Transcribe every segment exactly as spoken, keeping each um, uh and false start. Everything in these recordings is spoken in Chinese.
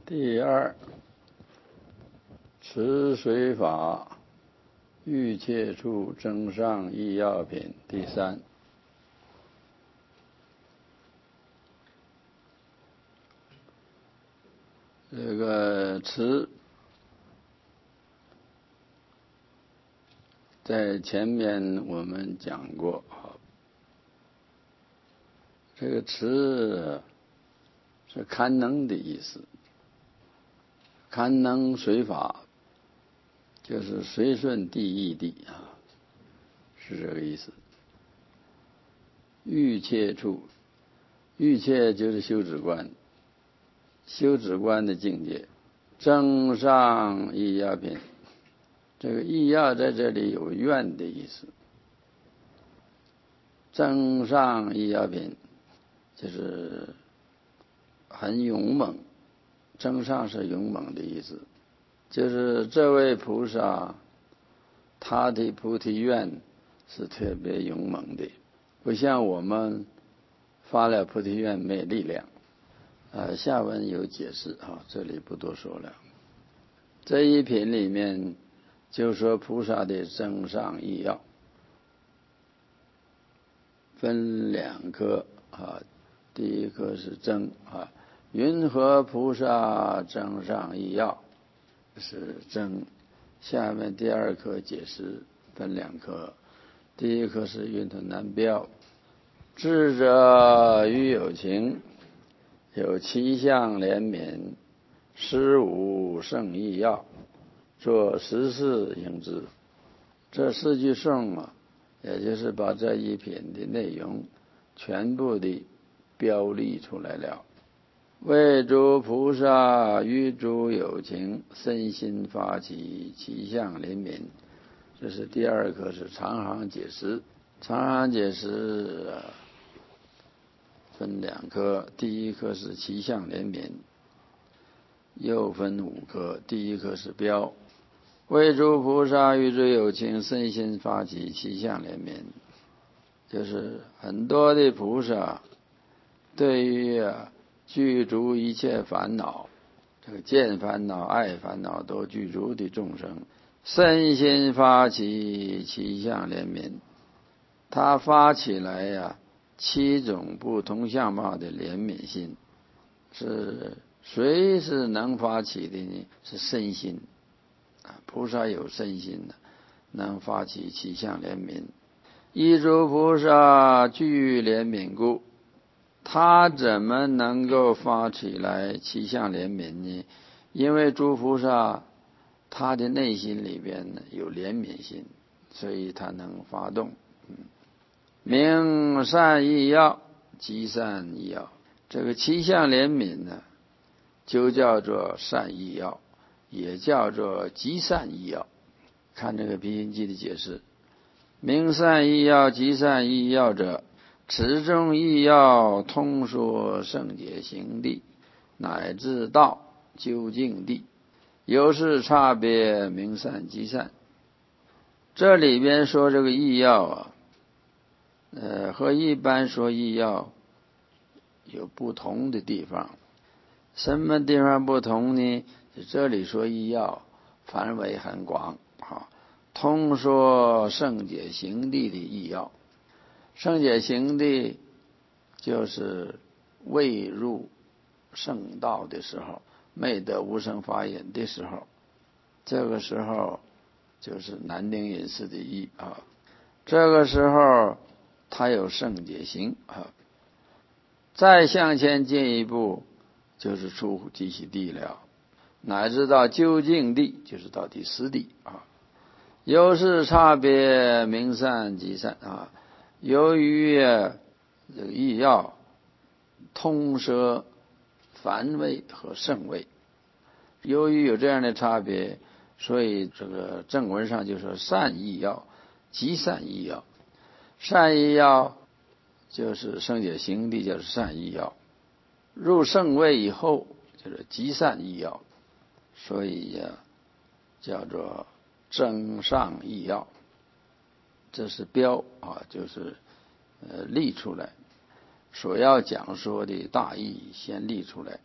第二，持水法欲切处增上医药品。第三，这个持在前面我们讲过，这个持是堪能的意思，堪能水法就是随顺地义地啊，是这个意思。欲切处，欲切就是修止观，修止观的境界。增上医药品，这个医药在这里有愿的意思。增上医药品就是很勇猛，增上是勇猛的意思，就是这位菩萨他的菩提愿是特别勇猛的，不像我们发了菩提愿没力量。呃，下文有解释啊，这里不多说了。这一品里面就说菩萨的增上医药分两科啊，第一科是增啊，云何菩萨增上医药是增，下面第二科解释分两科，第一科是云吞难标，智者于有情，有七相怜悯，施无圣医药，做十事应知。这四句颂啊，也就是把这一品的内容全部的标立出来了。为诸菩萨于诸有情，身心发起七相怜悯，这是第二课，是长行解释。长行解释分两科，第一科是七相怜悯，又分五科，第一科是标。为诸菩萨于诸有情，身心发起七相怜悯，就是很多的菩萨对于啊具足一切烦恼，这个见烦恼、爱烦恼都具足的众生，身心发起七相怜悯，他发起来呀、啊、七种不同相貌的怜悯心，是谁是能发起的呢？是身心啊，菩萨有身心的，能发起七相怜悯。依诸菩萨具怜悯故，他怎么能够发起来七相怜悯呢？因为诸菩萨他的内心里边呢有怜悯心，所以他能发动。嗯，明善意要，积善意要，这个七相怜悯呢，就叫做善意要，也叫做积善意要。看这个毗心记的解释，明善意要，积善意要者，此中意要通说圣解行地，乃至道究竟地，由是差别明善积善。这里边说这个意要啊，呃，和一般说意要有不同的地方。什么地方不同呢？这里说意要范围很广啊，通说圣解行地的意要。圣解行地就是未入圣道的时候，没得无生法忍的时候，这个时候就是南丁隐士的意啊。这个时候他有圣解行啊，再向前进一步就是出乎极喜地了，乃至到究竟地，就是到第十地啊。由是差别明善积善啊，由于这个意要通摄凡位和圣位，由于有这样的差别，所以这个正文上就说善意要、积善意要。善意要就是圣解行地，就是善意要。入圣位以后就是积善意要，所以呀、啊、叫做增上意要。这是标啊，就是呃立出来，所要讲说的大意先立出来，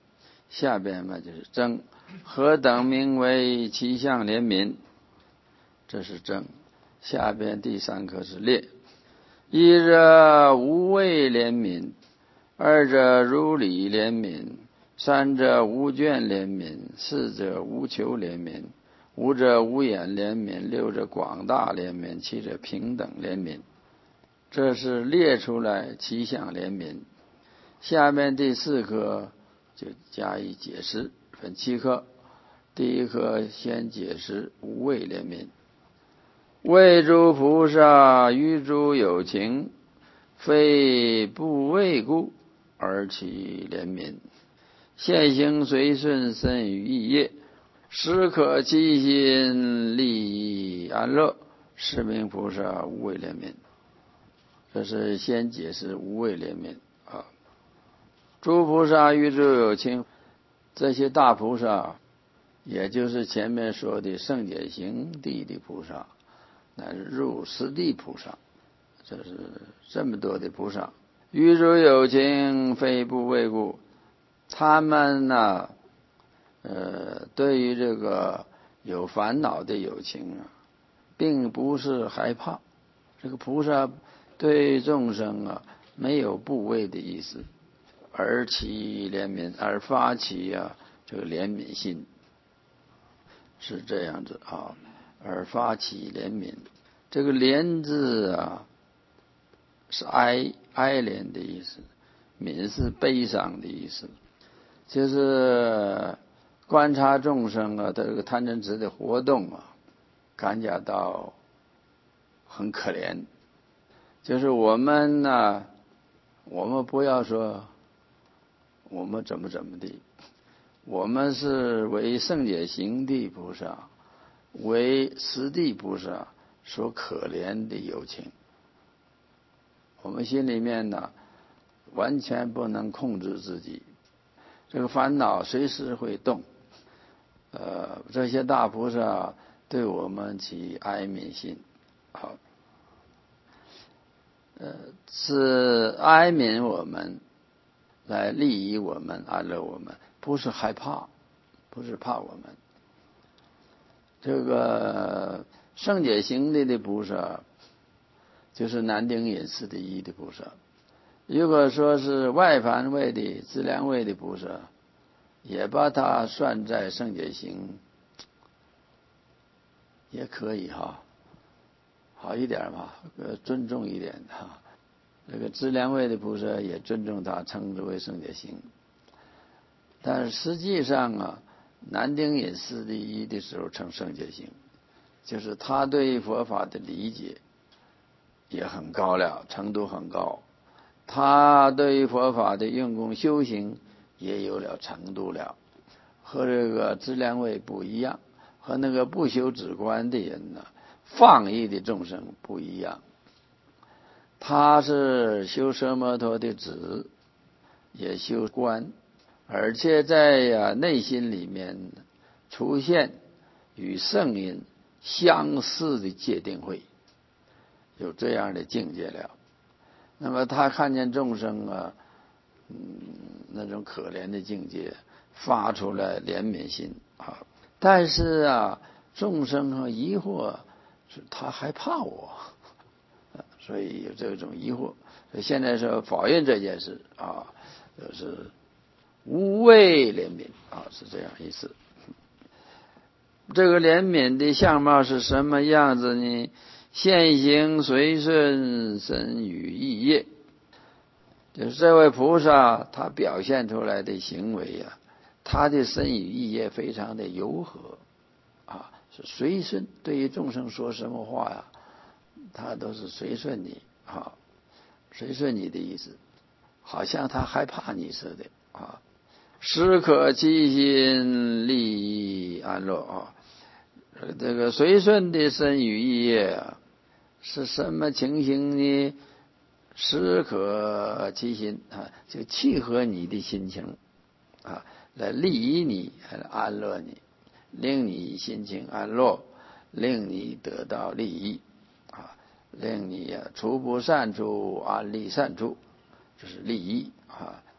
下边嘛就是正，何等名为气象联名？这是正。下边第三颗是列。一者无畏怜悯，二者如理怜悯，三者无倦怜悯，四者无求怜悯，五者无眼怜悯，六者广大怜悯，七者平等怜悯。这是列出来七项怜悯。下面第四颗就加以解释，分七颗。第一颗先解释无畏怜悯。为诸菩萨与诸有情，非不畏故而起怜悯，现行随顺身语意业，时可其心利益安乐，是名菩萨无畏怜悯。这是先解释无畏怜悯啊。诸菩萨与诸有情，这些大菩萨，也就是前面说的圣解行地的菩萨，乃是入实地菩萨，这是这么多的菩萨。与诸有情，非不畏故，他们呢，呃，对于这个有烦恼的有情啊，并不是害怕。这个菩萨对众生啊，没有不畏的意思，而起怜悯，而发起啊这个怜悯心，是这样子啊，而发起怜悯。这个怜字啊，是哀哀怜的意思，悯是悲伤的意思，就是观察众生啊，这个贪嗔痴的活动啊，感觉到很可怜。就是我们呢、啊，我们不要说我们怎么怎么的，我们是为圣解行地菩萨，为实地菩萨所可怜的有情。我们心里面呢，完全不能控制自己，这个烦恼随时会动。呃，这些大菩萨对我们起哀悯心，好，呃，是哀悯我们，来利益我们，安乐我们，不是害怕，不是怕我们。这个圣解行地的菩萨，就是南丁隐士的一的菩萨。如果说是外凡位的资粮位的菩萨，也把它算在圣解行，也可以哈，好一点嘛，尊重一点哈。这个资粮位的菩萨也尊重他，称之为圣解行。但是实际上啊，南丁隐士第一的时候称圣解行，就是他对佛法的理解也很高了，程度很高。他对于佛法的用功修行也有了程度了，和这个资粮位不一样，和那个不修止观的人呢，放逸的众生不一样。他是修奢摩他的止，也修观，而且在呀、啊、内心里面出现与圣人相似的戒定慧，有这样的境界了。那么他看见众生啊，嗯，那种可怜的境界，发出来怜悯心啊。但是啊，众生啊疑惑，是他害怕我，所以有这种疑惑。所以现在说否认这件事啊，就是无畏怜悯啊，是这样意思。这个怜悯的相貌是什么样子呢？现行随顺身语意业，就是这位菩萨他表现出来的行为啊，他的身语意业非常的柔和啊，是随顺，对于众生说什么话呀、啊，他都是随顺你啊，随顺你的意思，好像他害怕你似的啊。时可其心利益安乐啊，这个随顺的身语意业啊，是什么情形呢？时可其心啊，就契合你的心情啊，来利益你，来安乐你，令你心情安乐，令你得到利益啊，令你啊除不善处，安利善处，这是利益啊。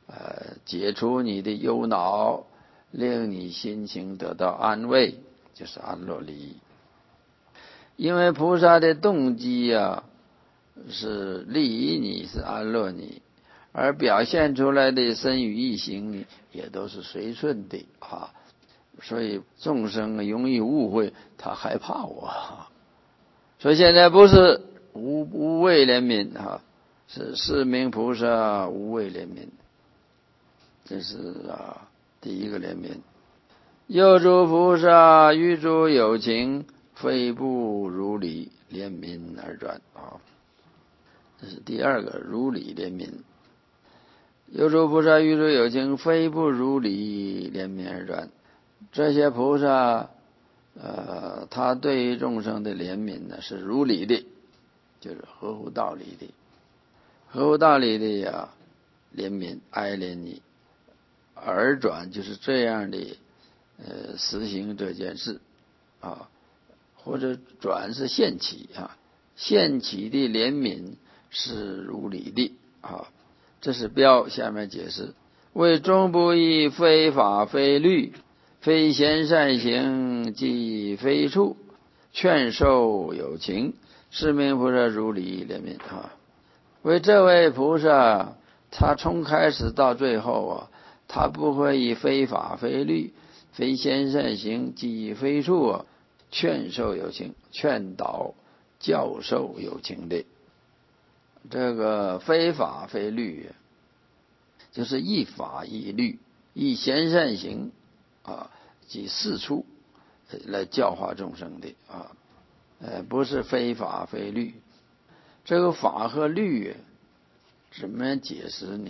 呃解除你的忧恼，令你心情得到安慰，就是安乐离。因为菩萨的动机啊是利益你，是安乐你，而表现出来的身语意行也都是随顺的啊，所以众生容易误会，他害怕我。所以现在不是无无畏怜悯啊，是是名菩萨无畏怜悯，这是啊第一个怜悯。又诸菩萨于诸有情，非不如理怜悯而转啊，这是第二个如理怜悯。又诸菩萨于诸有情，非不如理怜悯而转。这些菩萨，呃，他对于众生的怜悯呢是如理的，就是合乎道理的，合乎道理的呀，怜悯爱怜你，而转就是这样的，呃，实行这件事啊，或者转是现起啊，现起的怜悯是如理的啊，这是标。下面解释：为众不异，非法非律，非贤善行，即非处，劝受有情，是名菩萨如理怜悯啊。为这位菩萨，他从开始到最后啊，他不会以非法非律，非贤善行，即非处啊，劝受有情，劝导教授有情的。这个非法非律就是一法一律，以贤善行啊及四处来教化众生的啊，呃，不是非法非律。这个法和律怎么解释呢？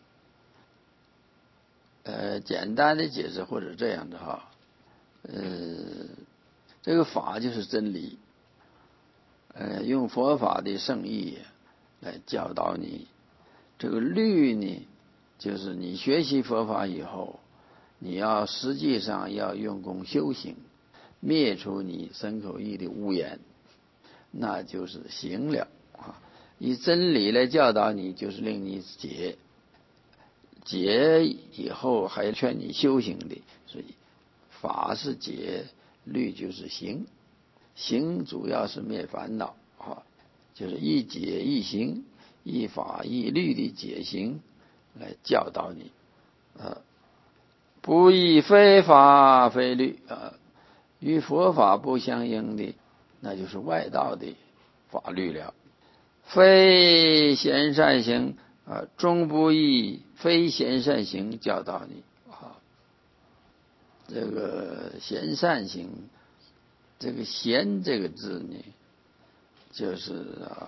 呃，简单的解释或者这样的哈，呃，这个法就是真理，呃，用佛法的圣意来教导你。这个律呢，就是你学习佛法以后，你要实际上要用功修行，灭除你身口意的污言，那就是行了啊。以真理来教导你，就是令你解，解以后还劝你修行的。所以法是解，律就是行，行主要是灭烦恼啊，就是一解一行，一法一律的解行来教导你啊，不以非法非律啊，与佛法不相应的，那就是外道的法律了。非贤善行啊，终不以非贤善行教导你啊。这个贤善行，这个贤这个字呢，就是啊，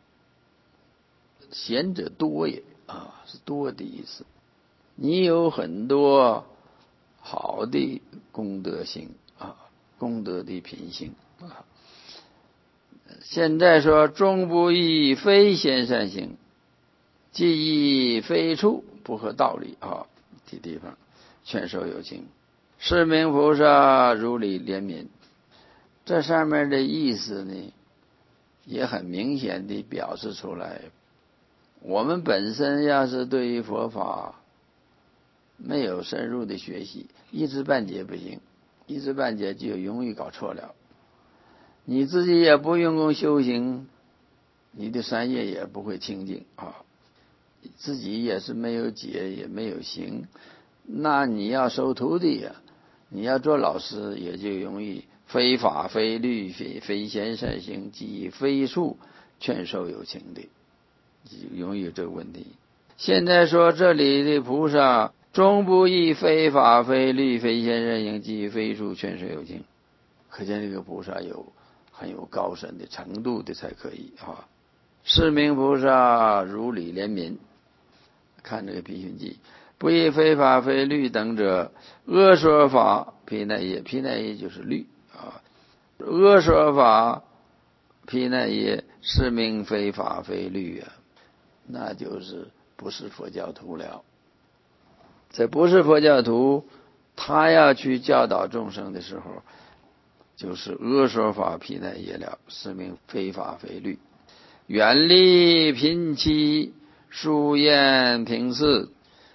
贤者多也啊，是多的意思。你有很多好的功德行啊，功德的品行啊。现在说终不以非贤善行，即以非处，不合道理啊的地方，劝受有情，是名菩萨如理怜悯。这上面的意思呢，也很明显地表示出来。我们本身要是对于佛法没有深入的学习，一知半解不行，一知半解就容易搞错了。你自己也不用功修行，你的三业也不会清净啊，自己也是没有解也没有行，那你要收徒弟呀、啊，你要做老师也就容易非法非律非非贤善行，即非处，劝受有情的，容易有这个问题。现在说这里的菩萨终不以非法非律非贤善行，即非处，劝受有情，可见这个菩萨有很有高深的程度的才可以啊。是名菩萨如理怜悯。看这个毗熏记，不以非法非律等者，阿说法毗奈耶，毗奈耶就是律啊。阿说法毗奈耶，是名非法非律啊，那就是不是佛教徒了。这不是佛教徒，他要去教导众生的时候，就是阿说法毗奈耶了，是名非法非律。远离贫妻，疏厌贫士，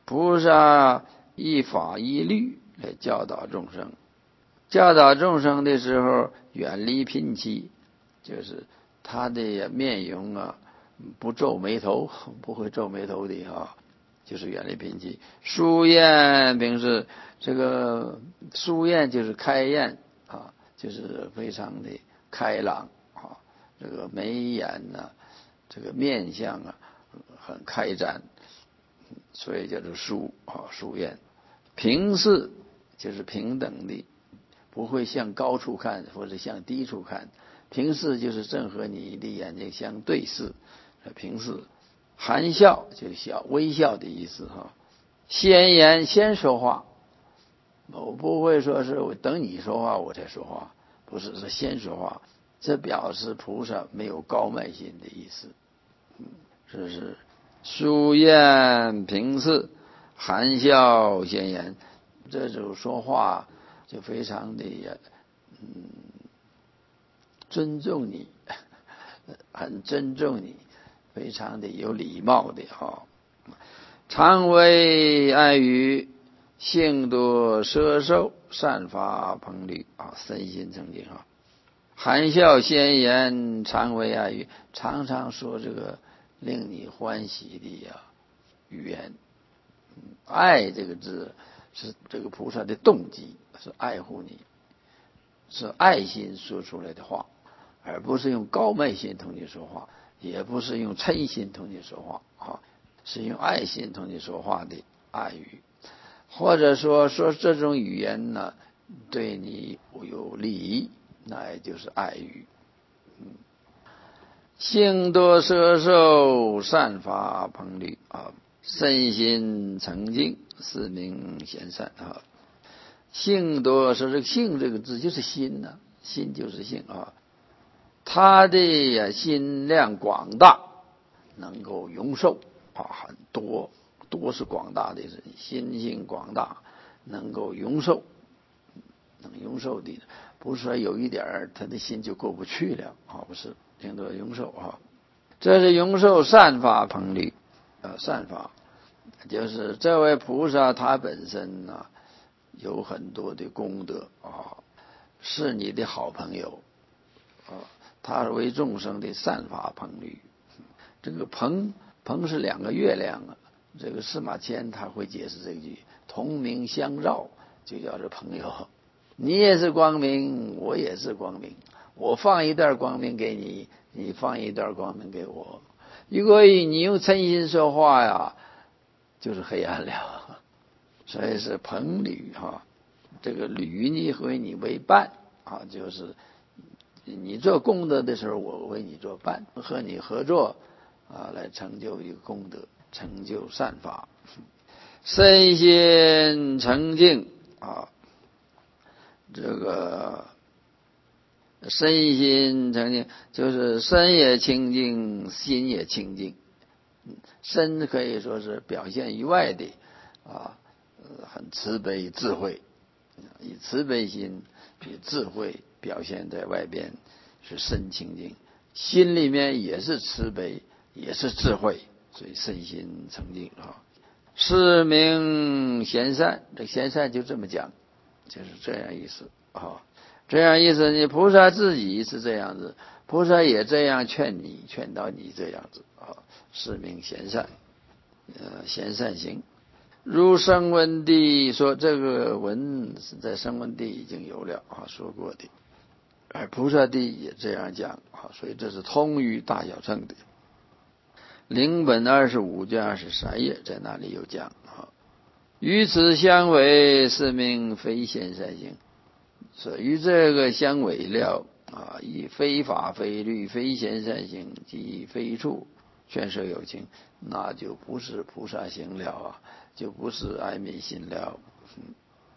菩萨依法依律来教导众生，教导众生的时候远离贫气，就是他的面容啊不皱眉头，不会皱眉头的啊，就是远离贫气。疏宴平时这个疏宴就是开宴啊，就是非常的开朗啊，这个眉眼呢、啊，这个面相啊很开展，所以叫做疏啊疏宴。平视就是平等的，不会向高处看或者向低处看，平视就是正和你的眼睛相对视，平视。含笑就是笑微笑的意思哈。先言先说话，我不会说是我等你说话我才说话，不是，是先说话，这表示菩萨没有高慢心的意思。这是疏宴平视，含笑先言，这种说话就非常的嗯尊重你，很尊重你，非常的有礼貌的哈。常为爱语，性多摄受，善发朋侣啊，身心清净啊。含笑先言，常为爱语，常常说这个令你欢喜的呀语言。爱这个字是这个菩萨的动机，是爱护你，是爱心说出来的话，而不是用高慢心同你说话，也不是用嗔心同你说话啊，是用爱心同你说话的爱语，或者说说这种语言呢对你有利益，那也就是爱语。嗯，性多摄受，善发朋侣啊，身心澄净，是名贤善啊。性多说这个性这个字就是心呢、啊，心就是性啊。他的心量广大，能够容受啊很多，多是广大的意思，心性广大，能够容受，能容受的，不是说有一点他的心就过不去了啊，不是，听得容受啊。这是容受善法朋侣啊，善法就是这位菩萨他本身呢、啊、有很多的功德啊，是你的好朋友啊，他为众生的善法朋侣。这个朋朋是两个月亮啊，这个司马迁他会解释这句，同名相绕就叫做朋友。你也是光明，我也是光明，我放一段光明给你，你放一段光明给我。如果你用嗔心说话呀，就是黑暗了。所以是朋侣哈，这个侣呢和你为伴啊，就是你做功德的时候，我为你做伴，和你合作啊，来成就一个功德，成就善法。身心澄净啊，这个身心澄净就是身也清净，心也清净。身可以说是表现于外的啊，很慈悲智慧，以慈悲心以智慧表现在外边，是身清净，心里面也是慈悲，也是智慧，所以身心澄净啊。是名贤善，这贤善就这么讲，就是这样意思啊。这样意思，你菩萨自己是这样子，菩萨也这样劝你，劝到你这样子啊。是名贤善，呃，贤善行。如声闻地说，这个文是在声闻地已经有了啊，说过的，而菩萨地也这样讲啊，所以这是通于大小乘的。灵本二十五卷二十三页在那里有讲啊，与此相违，是名非贤善行。所以与这个相违了啊，以非法非律非贤善行及非处劝摄有情，那就不是菩萨行了啊，就不是爱民心了。嗯，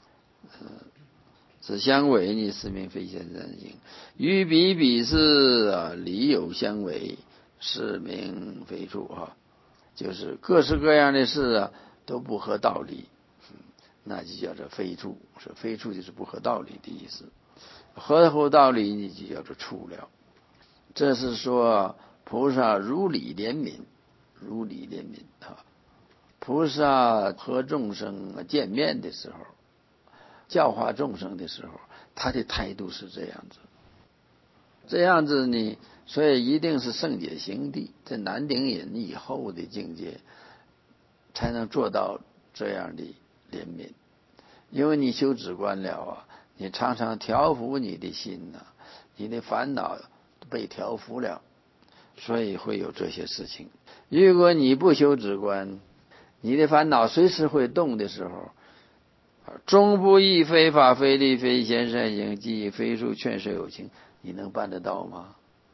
此相违呢，是名非贤善行。与彼彼事啊，理有相违，是名非处啊，就是各式各样的事啊都不合道理，那就叫做非处。说非处就是不合道理的意思，合乎道理你就叫做处了。这是说菩萨如理怜悯，如理怜悯啊。 菩萨和众生见面的时候，教化众生的时候，他的态度是这样子。这样子呢，所以一定是圣解行地，在南顶隐以后的境界，才能做到这样的怜悯。因为你修止观了啊，你常常调伏你的心呐、啊，你的烦恼被调伏了，所以会有这些事情。如果你不修止观，你的烦恼随时会动的时候，终不亦非法非力非贤善行，即非术劝说有情，你能办得到吗？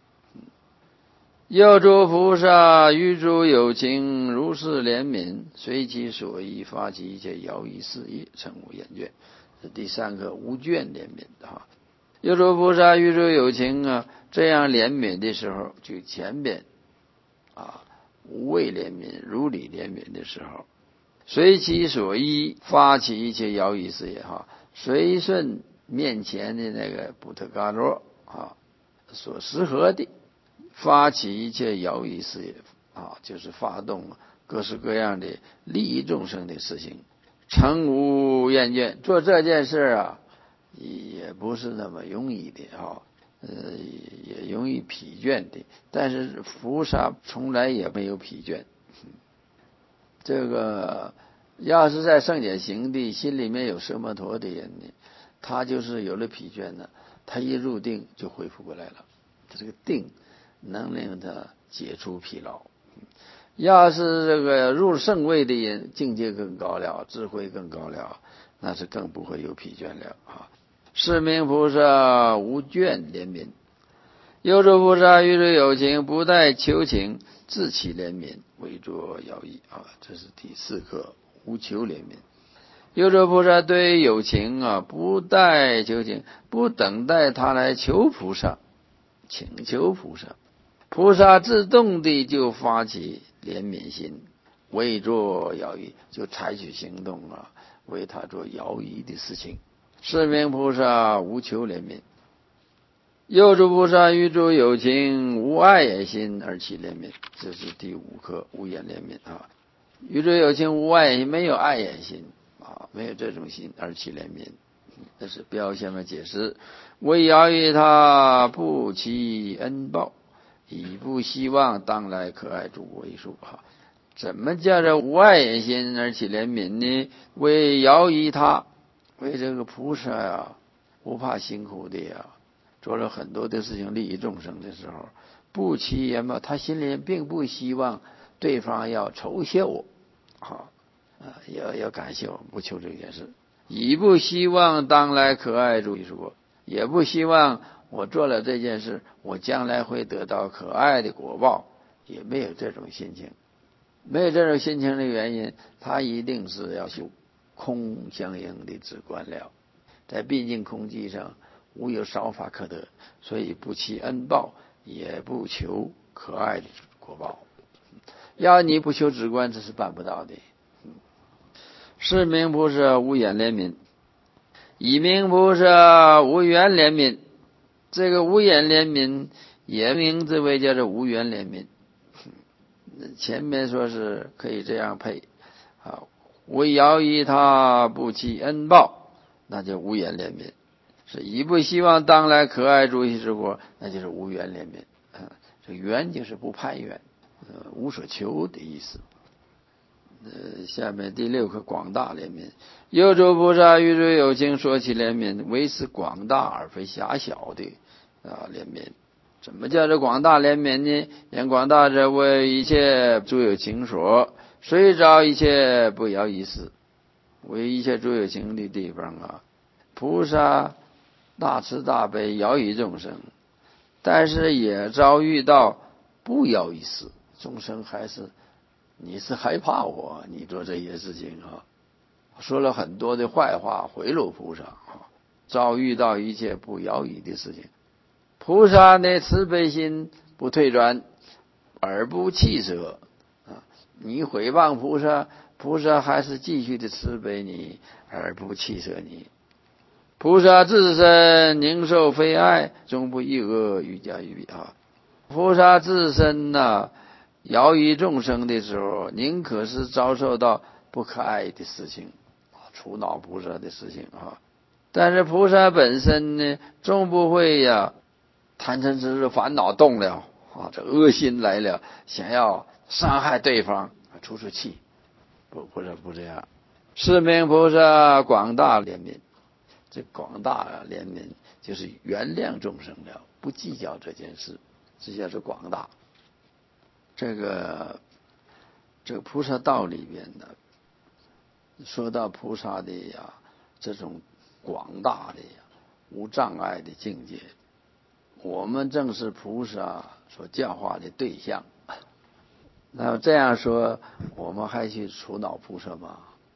要诸菩萨于诸有情如是怜悯，随其所依发起一切摇移事业，成无厌倦。这第三个无倦怜悯啊。要诸菩萨于诸有情啊，这样怜悯的时候，就前边啊无畏怜悯、如理怜悯的时候，随其所依发起一切摇移事业哈，随顺面前的那个布特嘎罗啊所适合的。发起一切摇移事业啊，就是发动各式各样的利益众生的事情，成无厌倦。做这件事啊，也不是那么容易的啊，呃，也容易疲倦的。但是菩萨从来也没有疲倦。这个要是在圣解行地，心里面有奢摩陀的人呢，他就是有了疲倦呢，他一入定就恢复过来了。他这个定能令他解除疲劳。要是这个入圣位的人，境界更高了，智慧更高了，那是更不会有疲倦了啊。是名菩萨无倦怜悯。有诸菩萨于诸有情，不待求情，自起怜悯，为作摇移啊。这是第四课，无求怜悯。有诸菩萨对有情啊，不待求情，不等待他来求菩萨，请求菩萨。菩萨自动地就发起怜悯心，为作摇移，就采取行动啊，为他做摇移的事情。是名菩萨无求怜悯。有诸菩萨于诸有情，无爱也心而起怜悯。这是第五课，无眼怜悯啊。于诸有情无爱也，没有爱眼心啊，没有这种心而起怜悯。这是标下面解释：为摇移他不期恩报，以不希望当来可爱诸为数哈。怎么叫做无爱眼心而起怜悯呢？为摇移他，为这个菩萨呀，不怕辛苦的呀，做了很多的事情利益众生的时候，不期言报，他心里并不希望对方要酬谢我，好啊，要要感谢我，不求这件事。以不希望当来可爱诸为数，也不希望我做了这件事，我将来会得到可爱的果报，也没有这种心情。没有这种心情的原因，他一定是要修空相应的止观了，在毕竟空寂上无有少法可得，所以不期恩报，也不求可爱的果报。要你不修止观，这是办不到的。是名菩萨无眼怜悯。以名菩萨无缘怜悯。这个无眼怜悯也名字为叫做无缘怜悯。前面说是可以这样配啊，为摇移他不期恩报，那就无缘怜悯。是以不希望当来可爱诸悉之国，那就是无缘怜悯。啊，这缘就是不攀缘，呃，无所求的意思。呃，下面第六课广大怜悯。有诸菩萨于诸有情说起怜悯，为是广大而非狭小的啊怜悯。怎么叫做广大怜悯呢？言广大者，为一切诸有情所，随着一切不摇移事，为一切诸有情的地方啊。菩萨大慈大悲，摇移众生，但是也遭遇到不摇移事，众生还是你是害怕我，你做这些事情啊，说了很多的坏话贿赂菩萨啊，遭遇到一切不摇移的事情。菩萨的慈悲心不退转，而不弃舍啊！你毁谤菩萨，菩萨还是继续的慈悲你，而不弃舍你。菩萨自身宁受非爱，终不异恶于加于彼啊！菩萨自身呢、啊， 饶益众生的时候，宁可是遭受到不可爱的事情，除恼菩萨的事情啊。但是菩萨本身呢，终不会呀，贪嗔痴烦恼动了啊，这恶心来了，想要伤害对方，出出气，不，菩萨不这样。是名菩萨广大怜悯，这广大怜悯就是原谅众生了，不计较这件事，这叫做广大。这个这个菩萨道里边呢，说到菩萨的呀这种广大的呀无障碍的境界，我们正是菩萨所教化的对象。那这样说，我们还去除恼菩萨吗？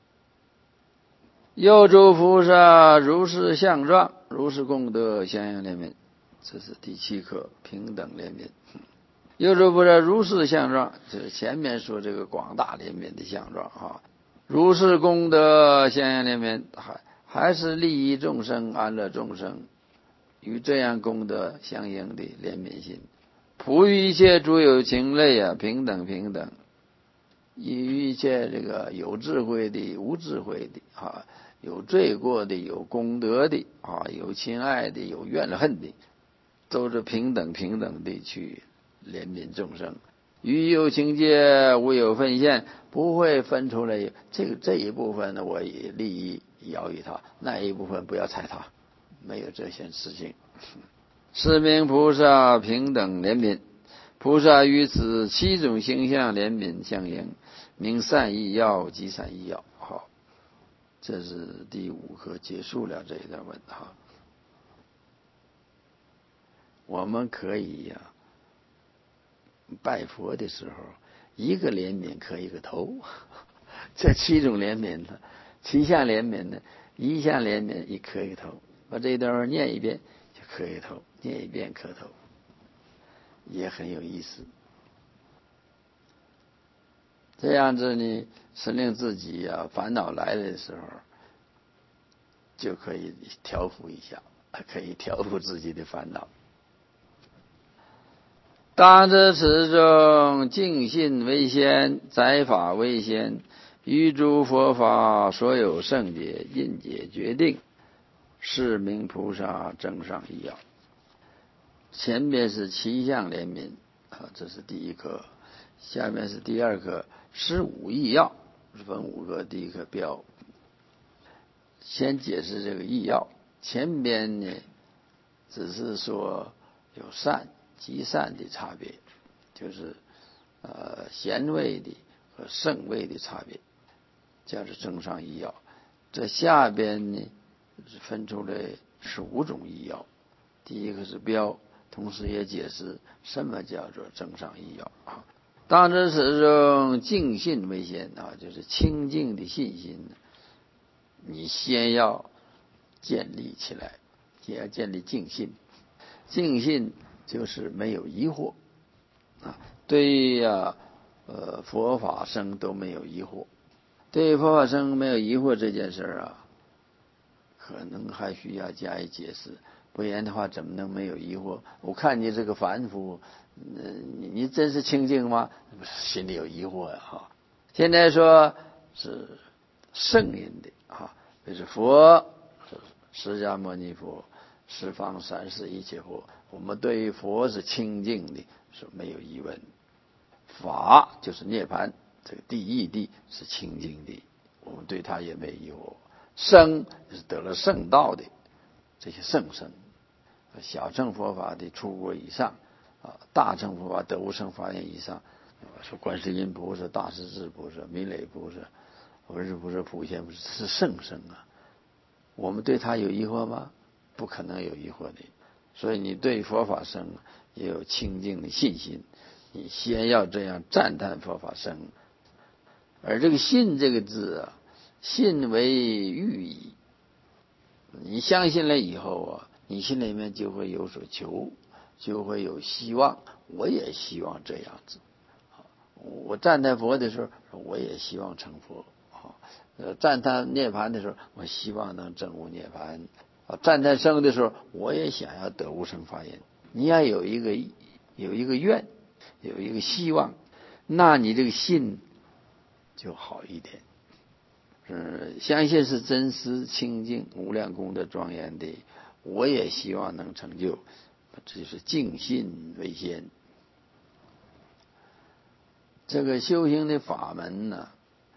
又诸菩萨如是相状，如是功德相应怜悯，这是第七课平等怜悯。又诸菩萨如是相状，就是前面说这个广大怜悯的相状啊，如是功德相应怜悯，还还是利益众生、安乐众生，与这样功德相应的怜悯心，普于一切诸有情类啊，平等平等，与一切这个有智慧的、无智慧的啊，有罪过的、有功德的啊，有亲爱的、有怨恨的，都是平等平等的去怜悯众生。与有情界无有分限，不会分出来这个这一部分呢，我以利益要于他，那一部分不要睬他，没有这些事情。是名菩萨平等怜悯，菩萨于此七种形象怜悯相应，名善意要及善意要。好，这是第五课结束了这一段文哈。我们可以呀、啊，拜佛的时候，一个怜悯磕一个头，这七种怜悯呢，七项怜悯呢，一项怜悯一磕一个头，把这一段念一遍就磕一个头，念一遍磕头，也很有意思。这样子呢，是令自己呀、啊、烦恼来了的时候，就可以调伏一下，可以调伏自己的烦恼。当知此中净信为先，载法为先，于诸佛法所有圣解印解决定，是名菩萨正上意要。前面是七项怜悯啊，这是第一课。下面是第二课十五意要，分五个，第一课标。先解释这个意要，前边呢只是说有善极善的差别，就是呃贤位的和圣位的差别，叫做正上意要。这下边呢分出来十五种意要，第一个是标，同时也解释什么叫做正上意要啊。当知此中净信为先啊，就是清净的信心，你先要建立起来，也要建立净信。净信就是没有疑惑啊，对呀，呃，佛法僧都没有疑惑。对佛法僧没有疑惑这件事啊，可能还需要加以解释，不然的话怎么能没有疑惑？我看你这个凡夫，呃、你你真是清净吗？心里有疑惑呀、啊、哈。现在说是圣人的啊，就是佛，释迦牟尼佛，十方三世一切佛，我们对于佛是清净的，是没有疑问。法就是涅槃，这个第一地是清净的，我们对他也没疑惑。圣就是得了圣道的这些圣僧，小乘佛法的出国以上啊，大乘佛法得无生法眼以上，说观世音菩萨、大势至菩萨、弥勒菩萨、文殊菩萨、普贤菩萨是圣僧啊，我们对他有疑惑吗？不可能有疑惑的。所以你对佛法僧也有清净的信心，你先要这样赞叹佛法僧。而这个信这个字啊，信为寓意，你相信了以后啊，你心里面就会有所求，就会有希望。我也希望这样子，我赞叹佛的时候，我也希望成佛。呃，赞叹涅槃的时候，我希望能证悟涅槃。啊，赞叹生的时候，我也想要得无生法眼。你要有一个有一个愿，有一个希望， 那你这个信就好一点。嗯，相信是真实清净无量功德庄严的，我也希望能成就，这就是净信为先。这个修行的法门呢，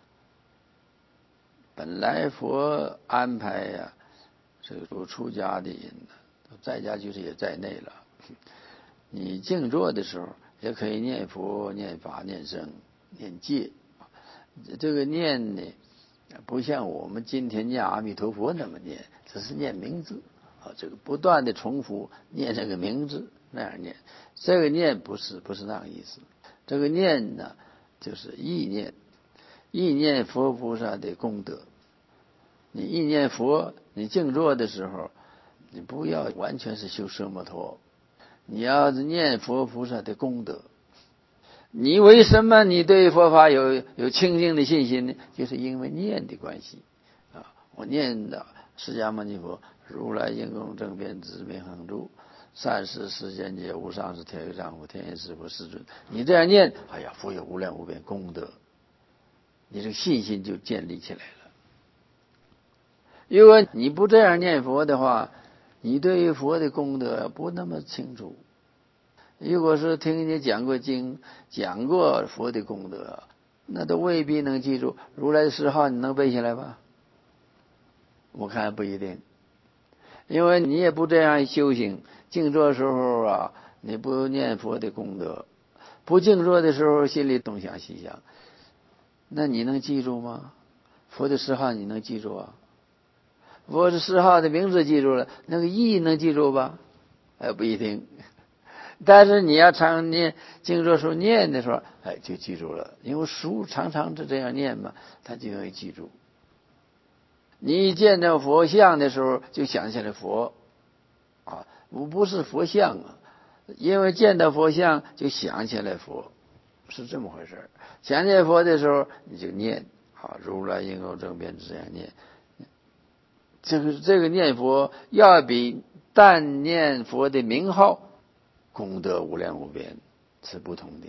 本来佛安排呀、啊，这个出家的人呢，在家就是也在内了。你静坐的时候，也可以念佛、念法、念僧、念戒。这个念呢，不像我们今天念阿弥陀佛那么念，只是念名字啊，这个不断的重复念这个名字，那样念。这个念不是不是那个意思，这个念呢，就是意念，意念佛菩萨的功德。你意念佛，你静坐的时候，你不要完全是修奢摩陀，你要是念佛菩萨的功德。你为什么你对佛法有有清净的信心呢？就是因为念的关系啊！我念的释迦牟尼佛如来应供正遍知明恒住善事世间界无上士天有丈夫天眼师佛世尊。你这样念，哎呀，佛有无量无边功德，你这个信心就建立起来了。如果你不这样念佛的话，你对于佛的功德不那么清楚。如果是听你讲过经，讲过佛的功德，那都未必能记住。如来的十号你能背下来吧？我看不一定，因为你也不这样修行。静坐的时候啊，你不念佛的功德，不静坐的时候心里东想西想，那你能记住吗？佛的十号你能记住啊？佛的十号的名字记住了，那个意义能记住吧？哎，不一定。但是你要常念静坐时候念的时候，哎，就记住了，因为书常常是这样念嘛，他就会记住。你一见到佛像的时候，就想起来佛啊，不不是佛像啊，因为见到佛像就想起来佛，是这么回事。想起来佛的时候，你就念啊，如来应供正遍知这样念。这个这个念佛要比单念佛的名号功德无量无边是不同的。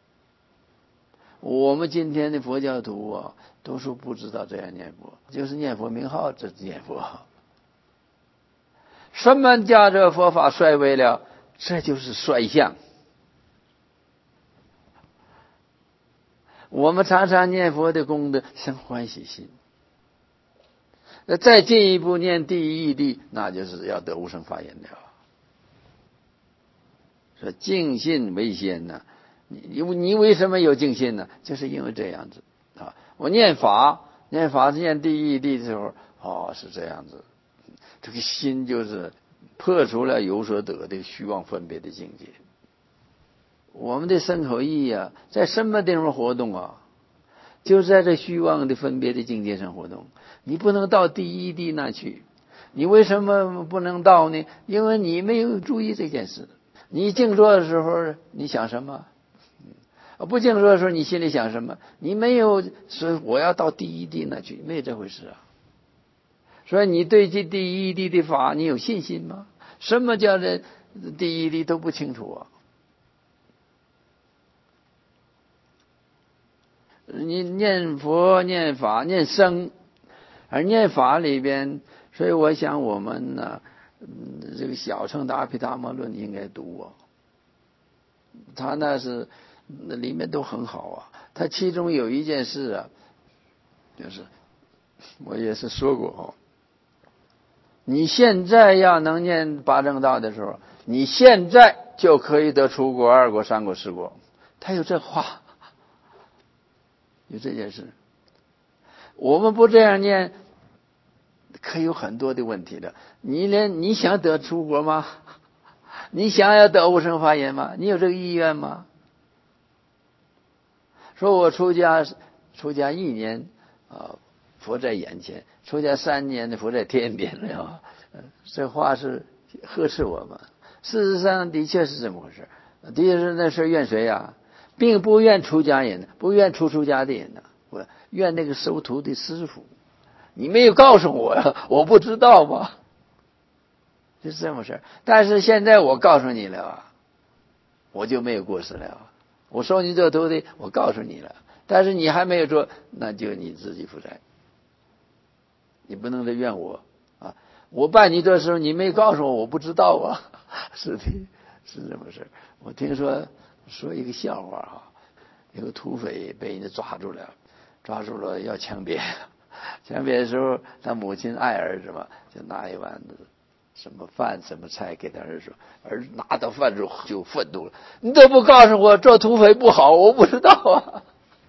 我们今天的佛教徒啊，多数不知道这样念佛，就是念佛名号，这念佛。什么叫这佛法衰微了？这就是衰相。我们常常念佛的功德生欢喜心，那再进一步念第一义谛，那就是要得无生法忍了。说净信为先呢、啊，你你为什么有净信呢？就是因为这样子啊。我念法，念法念第一义谛的时候，哦，是这样子，这个心就是破除了有所得的虚妄分别的境界。我们的身口意啊，在什么地方活动啊？就在这虚妄的分别的境界上活动。你不能到第一谛那去，你为什么不能到呢？因为你没有注意这件事。你静坐的时候，你想什么？不静坐的时候，你心里想什么？你没有说我要到第一谛那去，没有这回事啊。所以你对这第一谛的法，你有信心吗？什么叫这第一谛都不清楚啊。你念佛、念法、念僧，而念法里边，所以我想我们呢，嗯、这个小乘的阿毗达摩论应该读啊。他那是那里面都很好啊。他其中有一件事啊，就是我也是说过哦，你现在要能念八正道的时候，你现在就可以得初果、二果、三果、四果。他有这话。有这件事，我们不这样念，可有很多的问题的。你连你想得出国吗？你想要得无生法忍吗？你有这个意愿吗？说我出家，出家一年啊，佛在眼前；出家三年的佛在天边了。这话是呵斥我们。事实上，的确是这么回事。的确是那事怨谁呀？并不怨出家人，不怨出出家的人呢，我怨那个收徒的师傅。你没有告诉我呀，我不知道吗？就是这么事。但是现在我告诉你了，我就没有过失了。 我收你做徒弟，我告诉你了，但是你还没有做，那就你自己负债。你不能再怨我啊！我拜你这时候你没告诉我，我不知道啊，是的，是这么事。我听说说一个笑话啊，有个土匪被人家抓住了，抓住了要枪毙，枪毙的时候，他母亲爱儿子嘛，就拿一碗子什么饭什么菜给他儿子，儿子拿到饭之后就愤怒了，你都不告诉我做土匪不好，我不知道啊。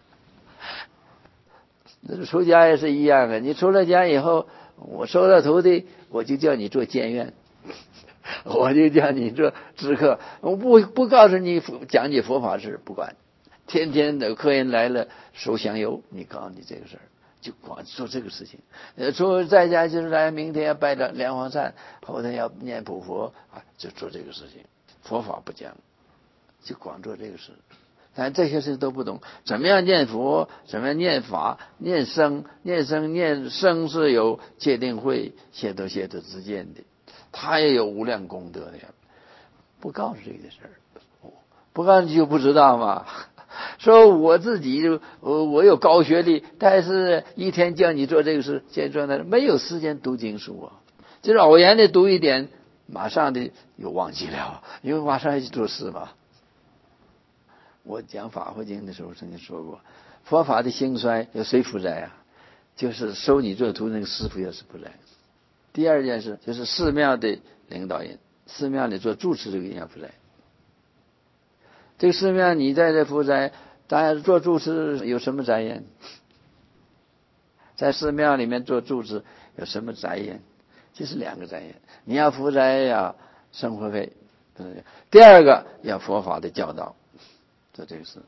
那出家也是一样的，你出了家以后，我收了徒弟，我就叫你做监院，我就叫你做知客，我不不告诉你讲解佛法事，不管，天天的客人来了收香油，你告诉你这个事儿，就光做这个事情。呃，说在家就是来，明天要拜着莲花忏，后天要念普佛啊，就做这个事情。佛法不讲，就光做这个事。但这些事都不懂，怎么样念佛，怎么样念法，念僧，念僧念僧是有戒定慧、解脱解脱之见的，他也有无量功德的呀。不告诉这个事儿，不告诉你就不知道嘛。说我自己就我我有高学历，但是一天叫你做这个事，现在做那没有时间读经书啊，就是偶然的读一点，马上的又忘记了，因为马上要去做事嘛。我讲法华经的时候曾经说过，佛法的兴衰有谁负债啊？就是收你做徒那个师傅要是负债。第二件事就是寺庙的领导人，寺庙里做住持这个人要负债。这个寺庙你在这负债，当然做住持有什么债业？在寺庙里面做住持有什么债业？就是两个债业，你要负债呀生活费，第二个要佛法的教导。做这个事，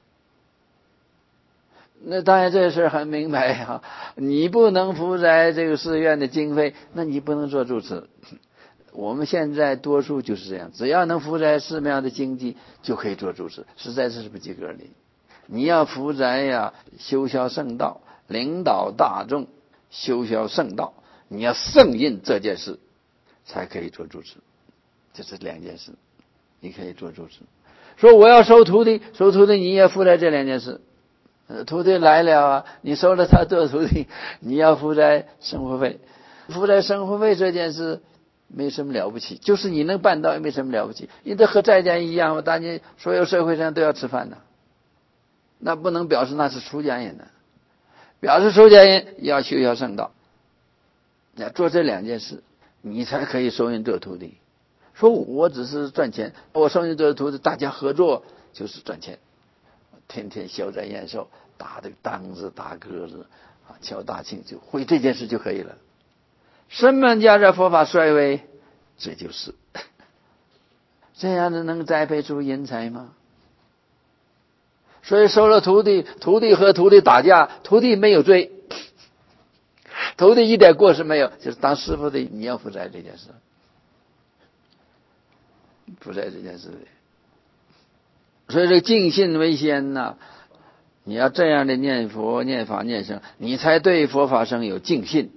那当然这事很明白啊！你不能负债这个寺院的经费，那你不能做住持。我们现在多数就是这样，只要能负债寺庙的经济，就可以做住持，实在是不及格的。你要负债呀，修销圣道，领导大众修销圣道，你要胜印这件事，才可以做住持。这是两件事，你可以做住持。说我要收徒弟，收徒弟你也负债这两件事。呃，徒弟来了啊，你收了他做徒弟，你要负债生活费。负债生活费这件事没什么了不起，就是你能办到也没什么了不起。你这和在家一样，大家所有社会上都要吃饭的，那不能表示那是出家人的，表示出家人要修销圣道，要做这两件事，你才可以收人做徒弟。说我只是赚钱，我收你做徒弟，大家合作就是赚钱，天天消灾延寿，打这个当子打鸽子啊，敲大磬，就会这件事就可以了。什么叫这佛法衰微？这就是这样子能栽培出人才吗？所以收了徒弟，徒弟和徒弟打架，徒弟没有罪，徒弟一点过失没有，就是当师傅的你要负责这件事。不在这件事里，所以这个净信为先呐、啊。你要这样的念佛、念法、念僧，你才对佛法僧有净信。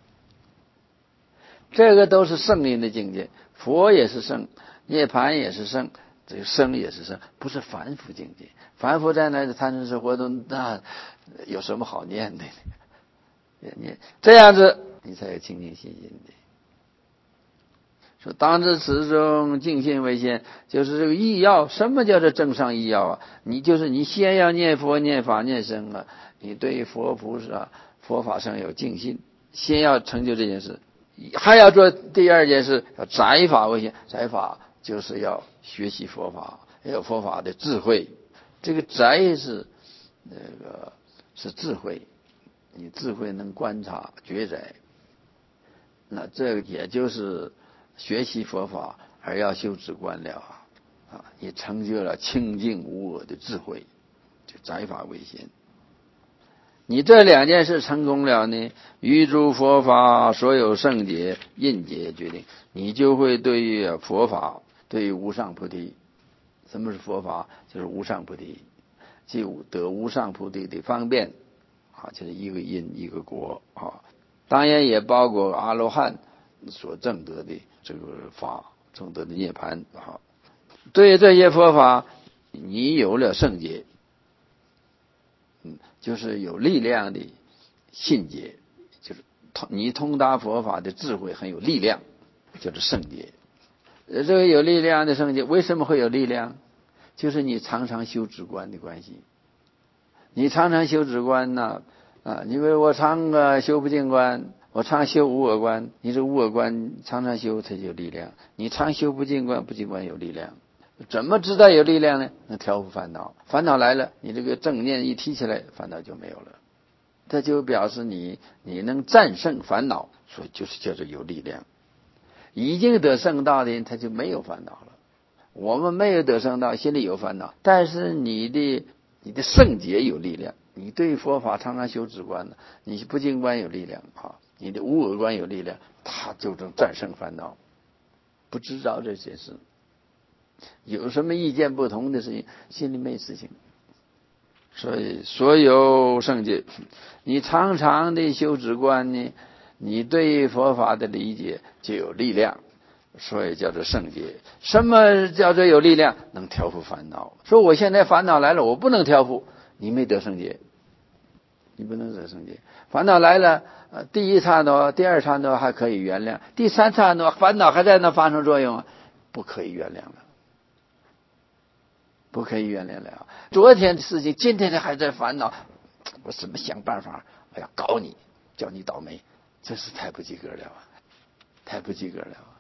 这个都是圣人的境界，佛也是圣，涅槃也是圣，这个僧也是圣，不是凡夫境界。凡夫在那的贪嗔痴活动，那有什么好念的？念这样子，你才有清净心心的。说当知此中净信为先，就是这个意要。什么叫做正上意要啊？你就是你先要念佛、念法、念僧啊，你对佛菩萨、佛法上有净信，先要成就这件事。还要做第二件事，要宅法为先。宅法就是要学习佛法，要有佛法的智慧。这个宅是那个是智慧，你智慧能观察觉宅，那这个也就是学习佛法而要修止观了啊！也成就了清净无我的智慧，就宅法为先。你这两件事成功了呢，于诸佛法所有圣解印解决定，你就会对于佛法，对于无上菩提。什么是佛法？就是无上菩提，即得无上菩提的方便啊，就是一个因一个果啊。当然也包括阿罗汉所证得的这个法，证得的涅槃啊。对于这些佛法， 你有了圣洁，嗯，就是有力量的信解，就是你通达佛法的智慧很有力量，就是圣洁。呃，这个有力量的圣洁，为什么会有力量？就是你常常修止观的关系。你常常修止观呢，啊，因为我常个修不净观，我常修无我观，你这无我观常常修，它就有力量。你常修不净观，不净观有力量。怎么知道有力量呢？能调伏烦恼，烦恼来了，你这个正念一提起来，烦恼就没有了。这就表示你你能战胜烦恼，所以就是叫做有力量。已经得圣道的人，他就没有烦恼了。我们没有得圣道，心里有烦恼，但是你的你的圣洁有力量，你对佛法常常修止观的，你不净观有力量啊，你的无我观有力量，他就能战胜烦恼。不知道这些事，有什么意见不同的事情，心里没事情。所以所有圣洁，你常常的修止观呢，你对佛法的理解就有力量，所以叫做圣洁。什么叫做有力量？能调伏烦恼。说我现在烦恼来了，我不能调伏，你没得圣洁，你不能得圣洁。烦恼来了，呃，第一刹那、第二刹那还可以原谅，第三刹那烦恼还在那发生作用，不可以原谅了。不可以原谅了。昨天的事情，今天的还在烦恼，我怎么想办法？我要搞你，叫你倒霉，这是太不及格了啊！太不及格了啊！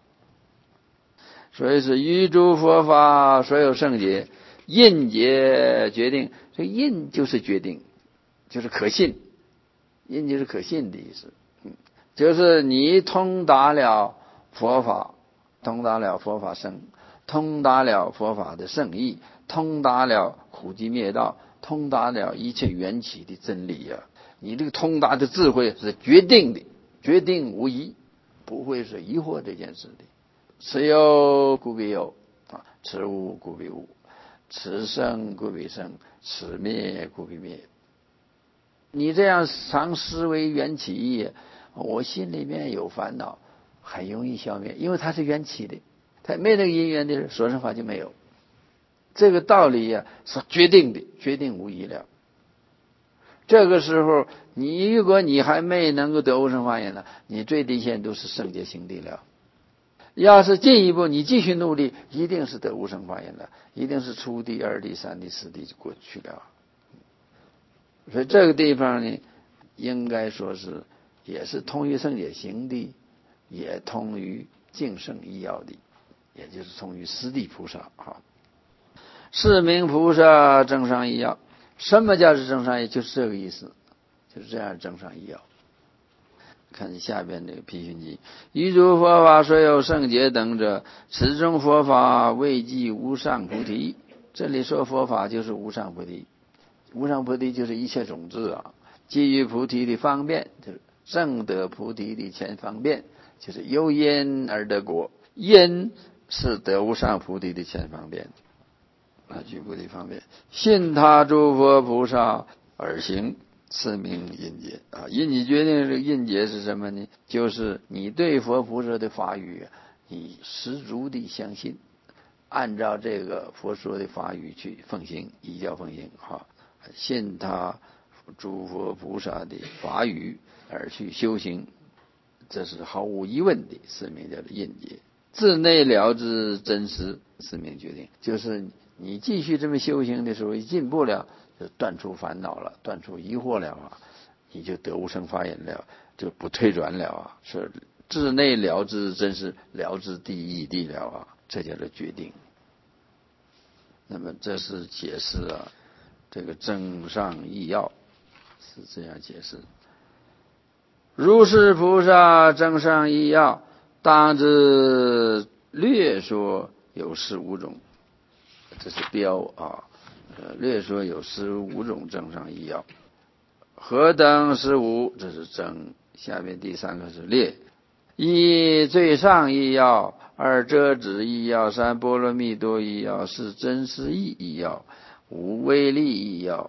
所以是于诸佛法所有圣洁，印结决定。这印就是决定，就是可信，印就是可信的意思。嗯，就是你通达了佛法，通达了佛法圣。通达了佛法的圣意，通达了苦集灭道，通达了一切缘起的真理啊！你这个通达的智慧是决定的，决定无疑，不会是疑惑这件事的。此有故彼有啊，此无故彼无，此生故彼生，此灭故彼灭。你这样常思维缘起义，我心里面有烦恼，很容易消灭，因为它是缘起的。他没那个因缘的所生法就没有，这个道理呀、啊、是决定的，决定无疑了。这个时候，你如果你还没能够得无生法眼呢，你最低限度是圣洁行地了。要是进一步，你继续努力，一定是得无生法眼了，一定是初地、二地、三地、四地就过去了。所以这个地方呢，应该说是也是通于圣洁行的，也通于净圣医药的。也就是通于四谛菩萨啊，是名菩萨正上医药。什么叫是正上医？就是这个意思，就是这样正上医药。看下边这个批训记，于诸佛法所有圣洁等者，此种佛法为即无上菩提。这里说佛法就是无上菩提，无上菩提就是一切种子啊，基于菩提的方便，就是证得菩提的前方便，就是由因而得果，因是得无上菩提的前方便啊，具菩提方便，信他诸佛菩萨而行，此名印结啊。印你决定这个印结是什么呢？就是你对佛菩萨的法语，你十足的相信，按照这个佛说的法语去奉行，依教奉行哈，信他诸佛菩萨的法语而去修行，这是毫无疑问的，是名叫做印结。自内了知真实，是名决定。就是你继续这么修行的时候，一进步了，就断除烦恼了，断除疑惑了啊，你就得无生法眼了，就不退转了啊。是自内了知真实，了知第一谛了啊，这叫做决定。那么这是解释啊，这个正上义要是这样解释。如是菩萨正上义要，当知略说有十五种，这是标啊。呃，略说有十五种正上义要，何等十五？这是正。下面第三个是列。一最上义要，二遮止义要，三波罗蜜多义要，四真实义义要，五威力义要，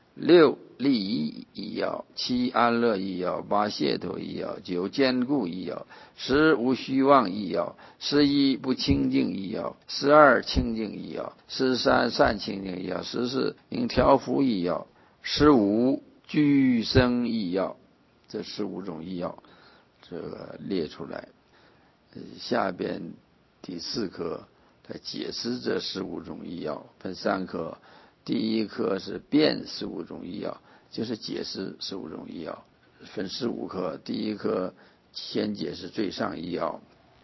六利益一要，七安乐一要，八解脱一要，九坚固一要，十无虚妄一要，十一不清净一要，十二清净一要，十三善清净一要，十四应调伏一要，十五俱生一要。这十五种医药，这个列出来。下边第四课来解释这十五种医药，分三课。第一课是辨十五种医药，就是解释十五种医药，分十五课。第一课先解释最上医药。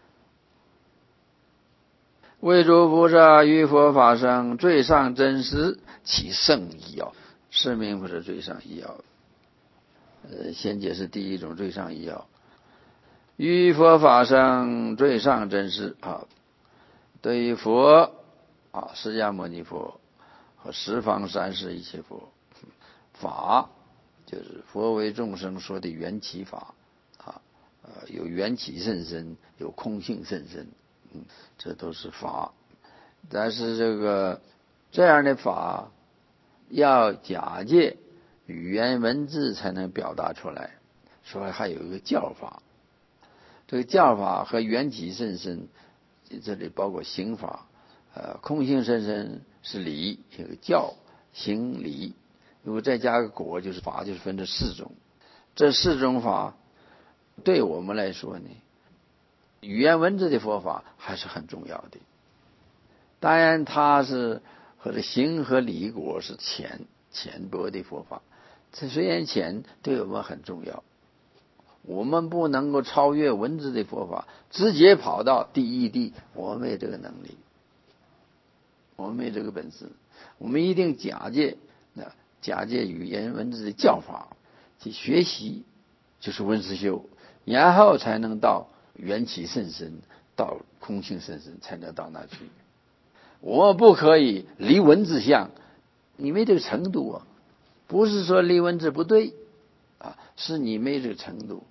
为诸菩萨于佛法生最上真实其圣医药，是名不是最上医药。呃，先解释第一种最上医药。于佛法生最上真实啊，对于佛啊，释迦牟尼佛和十方三世一切佛，法就是佛为众生说的缘起法啊，呃，有缘起甚深，有空性甚深，嗯，这都是法。但是这个这样的法要假借语言文字才能表达出来，所以还有一个教法。这个教法和缘起甚深，这里包括行法，呃，空性甚深是理，有个教行理，如果再加个果就是法，就是分这四种。这四种法对我们来说呢，语言文字的佛法还是很重要的。当然它是和这行和理果是浅浅薄的佛法，这虽然浅，对我们很重要。我们不能够超越文字的佛法，直接跑到第一地，我们没这个能力，我们没这个本事。我们一定假借假借语言文字的教法去学习，就是文思修，然后才能到缘起甚深，到空性甚深，才能到那去。我们不可以离文字相，你没这个程度啊！不是说离文字不对啊，是你没这个程度。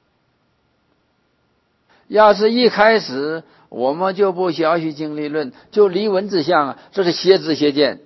要是一开始我们就不小许经理论，就离文字相啊，这是邪知邪见。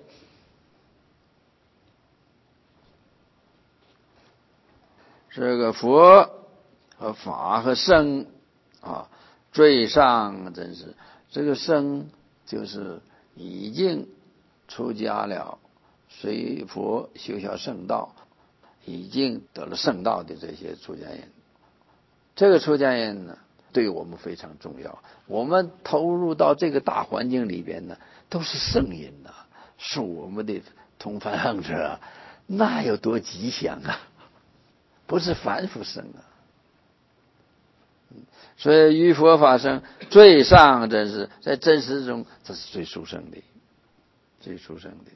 这个佛和法和僧啊，最上真是这个僧就是已经出家了，随佛修下圣道，已经得了圣道的这些出家人。这个出家人呢，对我们非常重要。我们投入到这个大环境里边呢，都是圣人呐、啊，是我们的同凡行者，那有多吉祥啊！不是凡夫生啊。所以于佛法生最上真实，在真实中这是最殊胜的，最殊胜的。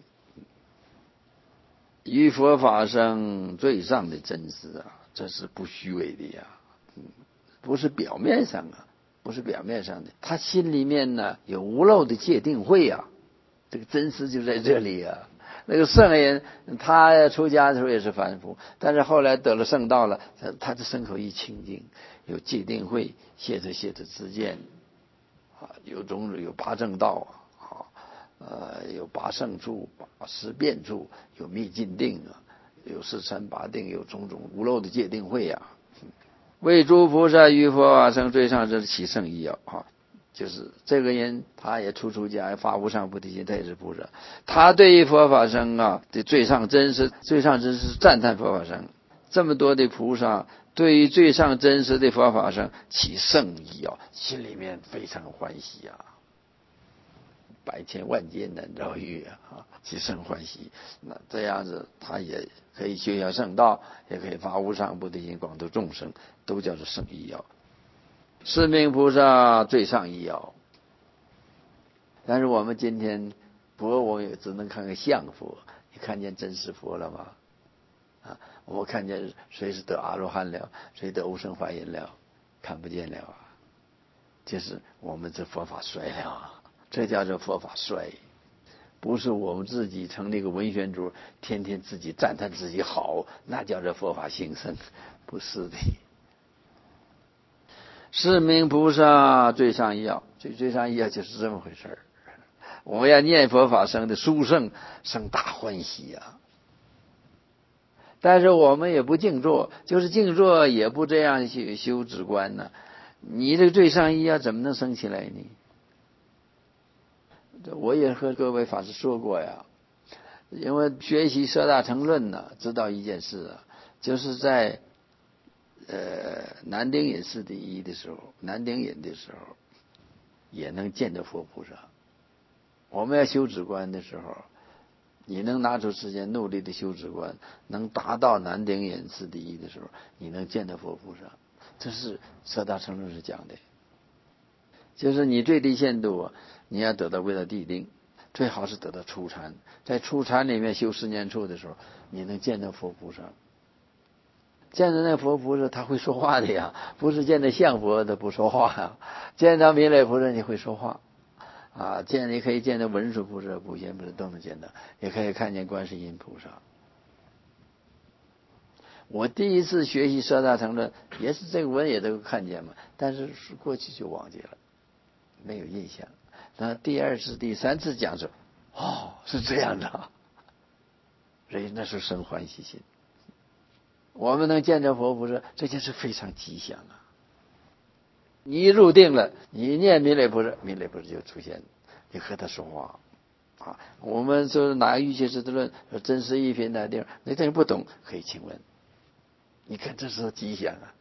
于佛法生最上的真实啊，这是不虚伪的呀，不是表面上啊，不是表面上的，他心里面呢有无漏的戒定慧啊，这个真实就在这里啊。那个圣人他出家的时候也是凡夫，但是后来得了圣道了，他的身口意清净，有戒定慧，谢着谢着知见啊，有种有八正道啊，呃，有八圣处、八十变处，有密禁定啊，有四禅八定，有种种无漏的戒定慧啊。为诸菩萨于佛法生最上这是起圣意要啊，就是这个人他也出出家发无上菩提心，他也是菩萨，他对于佛法生啊的最上真实，最上真实赞叹佛法生。这么多的菩萨对于最上真实的佛法生起圣意要，心里面非常欢喜啊，百千万劫难遭遇啊，起圣欢喜。那这样子他也可以修下圣道，也可以发无上菩提心，广度众生，都叫做圣意要。是名菩萨最上意要。但是我们今天佛，我也只能看看相佛，你看见真实佛了吗？啊，我们看见谁是得阿罗汉了，谁得无生法忍了，看不见了啊。就是我们这佛法衰了啊，这叫做佛法衰，不是我们自己成立个文宣主，天天自己赞叹自己好，那叫做佛法兴盛，不是的。是名菩萨最上意要，最最上意要就是这么回事儿。我们要念佛法生的殊胜，生大欢喜啊！ 但是我们也不静坐，就是静坐也不这样修修止观呢。你这个最上意要怎么能升起来呢？我也和各位法师说过呀，因为学习摄大乘论呢，知道一件事啊，就是在呃南丁隐寺第一的时候，南丁隐的时候也能见到佛菩萨。我们要修止观的时候，你能拿出时间努力的修止观，能达到南丁隐寺第一的时候，你能见到佛菩萨。这是摄大乘论是讲的，就是你最低限度啊，你要得到为了地定，最好是得到初禅，在初禅里面修十年处的时候，你能见到佛菩萨。见到那佛菩萨他会说话的呀，不是见到相佛的不说话呀。见到弥勒菩萨你会说话啊，见你可以见到文殊菩萨、普贤菩萨都能见到，也可以看见观世音菩萨。我第一次学习摄大乘论也是这个文也都看见嘛，但是过去就忘记了，没有印象。那第二次、第三次讲说，哦，是这样的，所以那是生欢喜心。我们能见着佛菩萨，这件事非常吉祥啊！你一入定了，你念弥勒菩萨，弥勒菩萨就出现，你和他说话啊。我们说拿瑜伽师的论说真实一品那地方，那地方不懂可以请问。你看这是吉祥啊！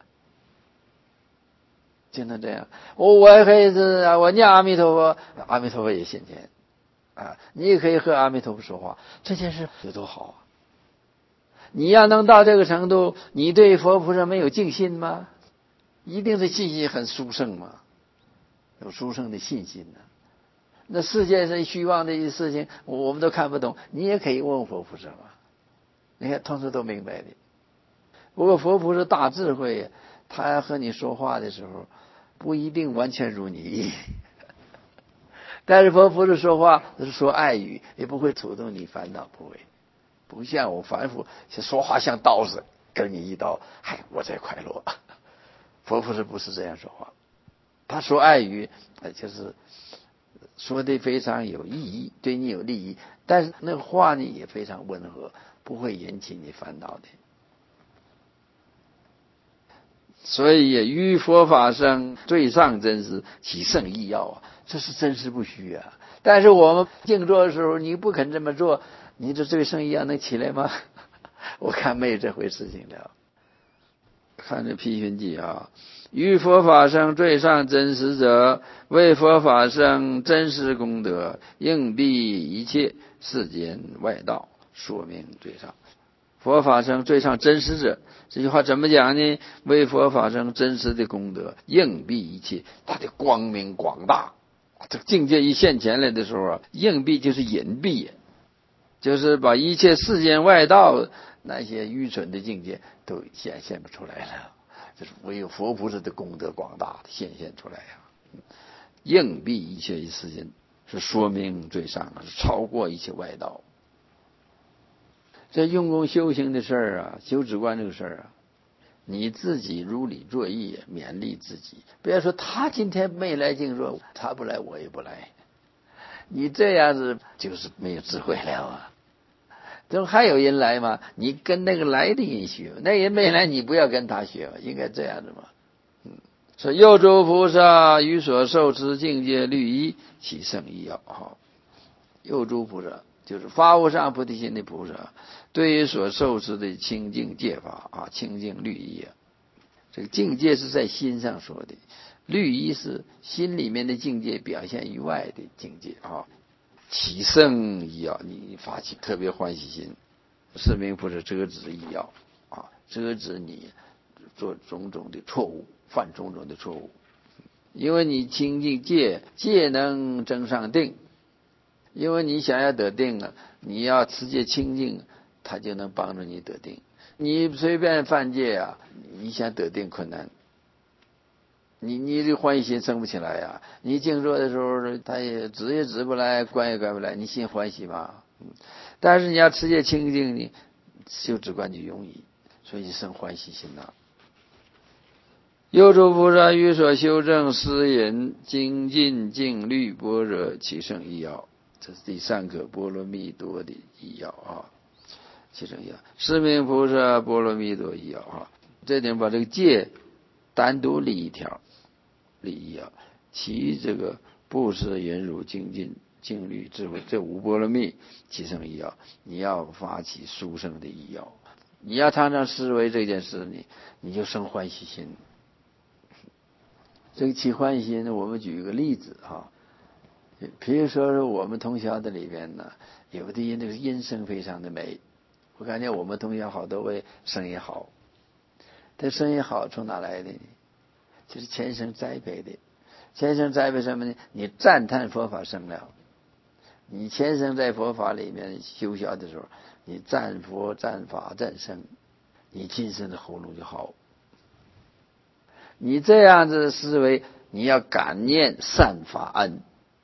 就能这样，我我也可以是我念阿弥陀佛，阿弥陀佛也现前啊！你也可以和阿弥陀佛说话，这件事有多好啊！你要能到这个程度，你对佛菩萨没有敬信吗？一定是信心很殊胜嘛，有殊胜的信心呢、啊。那世界上虚妄的一些事情，我们都看不懂，你也可以问佛菩萨嘛。你看，通通都明白的。不过佛菩萨大智慧，他和你说话的时候，不一定完全如你意。但是佛菩萨说话是说爱语，也不会触动你烦恼，不会。不像我反复说话像刀子，跟你一刀，嗨，我才快乐。佛菩萨不是这样说话，他说爱语，就是说的非常有意义，对你有利益，但是那个话呢也非常温和，不会引起你烦恼的。所以于佛法生最上真实，其胜义要啊，这是真实不虚啊。但是我们静坐的时候，你不肯这么做，你这最胜义要能起来吗？我看没有这回事情了。看这批评记啊，于佛法生最上真实者，为佛法生真实功德，应避一切世间外道，说明最上。佛法生最上真实者，这句话怎么讲呢？为佛法生真实的功德，应避一切，它的光明广大。这个境界一现前来的时候啊，应避就是隐蔽，就是把一切世间外道那些愚蠢的境界都显现不出来了，就是唯有佛菩萨的功德广大显现出来呀、啊。应避一切世间，是说明最上，是超过一切外道。这用功修行的事儿啊，修止观这个事儿啊，你自己如理作意，勉励自己。不要说他今天没来静坐，他不来我也不来。你这样子就是没有智慧了啊！这还有人来吗？你跟那个来的人学，那人没来，你不要跟他学，应该这样子嘛。嗯，说右诸菩萨于所受持境界律仪，其胜义要。好，右诸菩萨就是发无上菩提心的菩萨，对于所受持的清净戒法啊，清净律仪啊，这个境界是在心上说的，律仪是心里面的境界表现于外的境界啊。起胜义要，你发起特别欢喜心，是名菩萨遮止义要啊，遮止你做种种的错误，犯种种的错误。因为你清净戒，戒能增上定。因为你想要得定啊，你要持戒清净，它就能帮助你得定。你随便犯戒啊，你想得定困难。你你的欢喜心生不起来呀、啊！你静坐的时候，他也止也止不来，关也关不来，你心欢喜吗？嗯。但是你要持戒清净呢，修止观就容易，所以生欢喜心呐、啊。右诸菩萨于所修正思引精进净律般若，其胜义要。这是第三个波罗蜜多的义要啊。 其中一要。是名菩萨波罗蜜多一要啊，这点把这个戒单独立一条，立一要，其余这个布施、忍辱、精进、静虑、智慧这五波罗蜜其中一要，你要发起殊胜的一要，你要常常思维这件事，你你就生欢喜心。这个起欢喜心呢，我们举一个例子哈，比如说我们同校的里边呢，有的人这个音声非常的美，我感觉我们同校好多位声音好，这声音好从哪来的呢？就是前生栽培的。前生栽培什么呢？你赞叹佛法生了，你前生在佛法里面修学的时候，你赞佛赞法赞僧，你今生的喉咙就好。你这样子的思维，你要感念善法恩，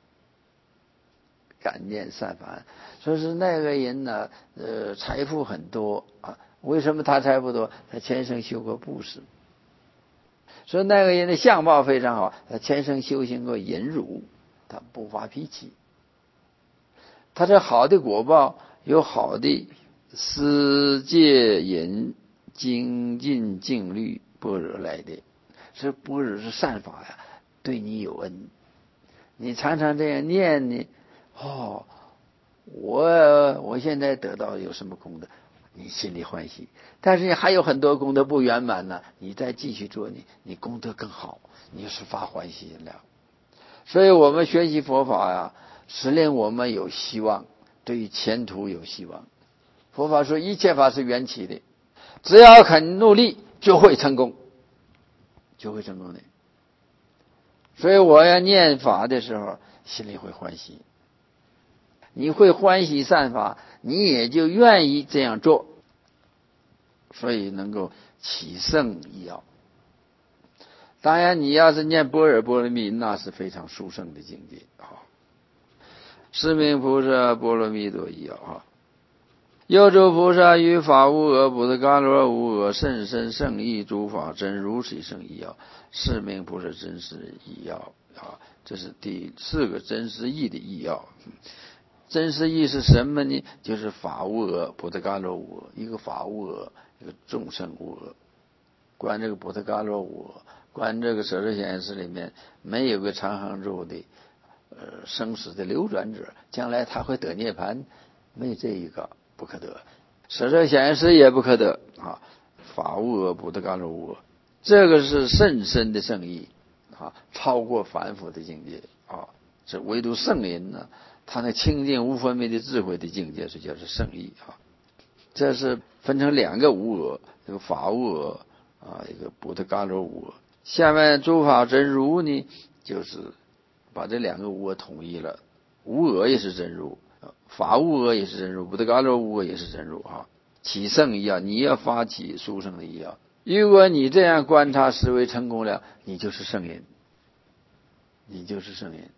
感念善法恩。说是那个人呢，呃，财富很多啊，为什么他财富多？他前生修过布施。说那个人的相貌非常好，他前生修行过忍辱，他不发脾气。他这好的果报，有好的施戒忍精进静虑般若来的。这般若是善法呀，对你有恩。你常常这样念呢，哦，我我现在得到有什么功德，你心里欢喜。但是你还有很多功德不圆满呢，你再继续做，你你功德更好，你是发欢喜了。所以我们学习佛法呀，使令我们有希望，对于前途有希望。佛法说一切法是缘起的，只要肯努力就会成功，就会成功的。所以我要念法的时候，心里会欢喜。你会欢喜善法，你也就愿意这样做，所以能够起胜一要。当然你要是念般若波罗蜜，那是非常殊胜的境界啊。是名菩萨波罗蜜多一要啊。有诸菩萨于法无讹，不得伽罗无讹，甚深胜义，诸法真如是胜一要。是名菩萨真实义要啊，这是第四个真实义的义要。真实义是什么呢？就是法无讹，不得伽罗无讹，一个法无讹，一个众生无讹。观这个不得伽罗无讹，观这个舍舍显示里面没有个长恒住的呃生死的流转者，将来他会得涅槃，没这一个不可得。舍舍显示也不可得啊，法无讹，不得伽罗无讹，这个是甚深的圣义啊，超过凡夫的境界啊。这唯独圣人呢，他那清净无分别的智慧的境界是叫做圣义啊。这是分成两个无讹，这个法无讹啊，一个不得伽罗无讹。下面诸法真如呢，就是把这两个无讹统一了，无讹也是真如，法无讹也是真如，不得伽罗无讹也是真如啊。起胜一要，你要发起殊胜的一要。如果你这样观察思维成功了，你就是圣人，你就是圣人。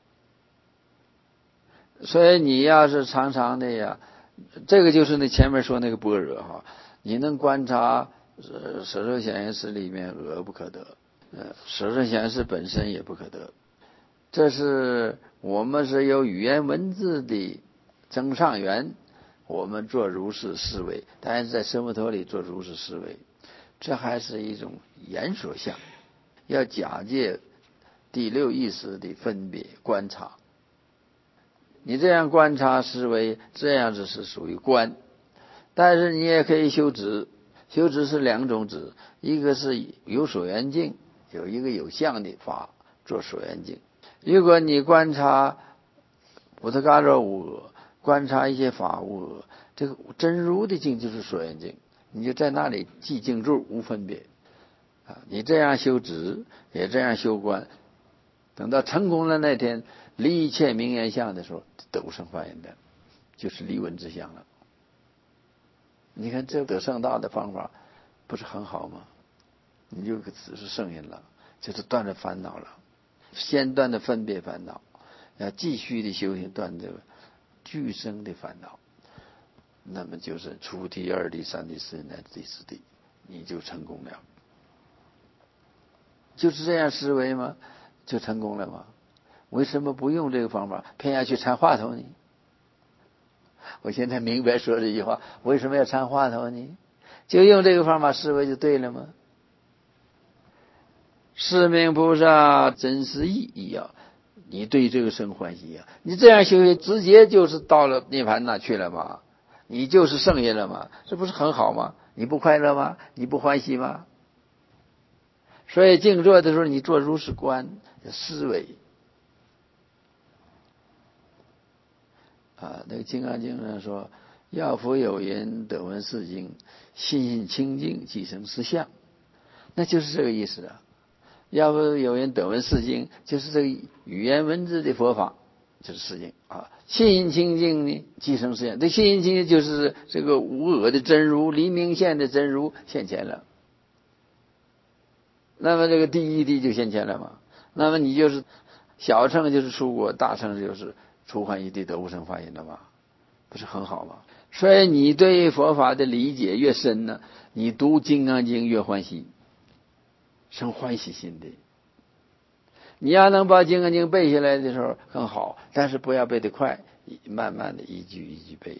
所以你要是常常的呀，这个就是那前面说那个般若哈，你能观察呃舍舍显现识里面讹不可得，呃舍舍显现识本身也不可得。这是我们是有语言文字的增上缘，我们做如是思维，但是在生活头里做如是思维，这还是一种言说相，要假借第六意识的分别观察。你这样观察思维，这样子是属于观。但是你也可以修止，修止是两种止，一个是有所缘境，有一个有相的法做所缘境。如果你观察不得伽罗无讹，观察一些法无讹，这个真如的境就是所缘境，你就在那里寂静住无分别啊。你这样修止，也这样修观，等到成功的那天，离一切名言相的时候，得生法眼的，就是离文之相了。你看这得圣道的方法不是很好吗？你就只是圣人了，就是断了烦恼了。先断的分别烦恼，要继续的修行断这个俱生的烦恼，那么就是初地、二地、三地、四地乃至第四地，你就成功了。就是这样思维吗？就成功了吗？为什么不用这个方法，偏要去参话头呢？ 我现在明白说这句话，为什么要参话头呢？就用这个方法思维就对了吗？是名菩萨真实意义啊！你对这个生欢喜啊！你这样修行，直接就是到了涅槃那去了嘛？你就是圣人了嘛？这不是很好吗？你不快乐吗？你不欢喜吗？所以静坐的时候，你做如是观思维啊。那个《金刚经》上说：“要复有言得闻是经，心性清净，即生实相。”那就是这个意思啊。要不有人得闻是经，就是这个语言文字的佛法，就是是经啊。信心清净呢，即生实相。这信心清净就是这个无我的真如，黎明现的真如现前了。那么这个第一地就现前了嘛。那么你就是小乘就是出国，大乘就是出欢喜地得无生法忍了嘛，不是很好吗？所以你对佛法的理解越深呢，你读《金刚经》越欢喜。生欢喜心的，你要能把《金刚经》背下来的时候更好，但是不要背得快，慢慢的一句一句背。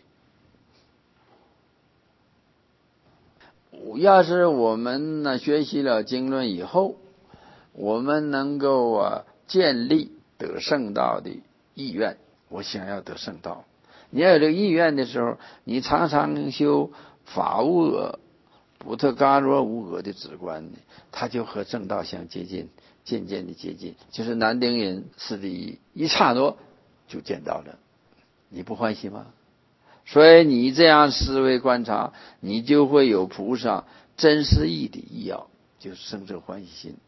要是我们呢学习了经论以后，我们能够啊建立得圣道的意愿，我想要得圣道。你要有这个意愿的时候，你常常修法无我、不特伽罗无我的止观呢，它就和正道相接近，渐渐的接近，就是南丁人四第一，一刹那就见到了，你不欢喜吗？所以你这样思维观察，你就会有菩萨真实义的意要，就是生这欢喜心。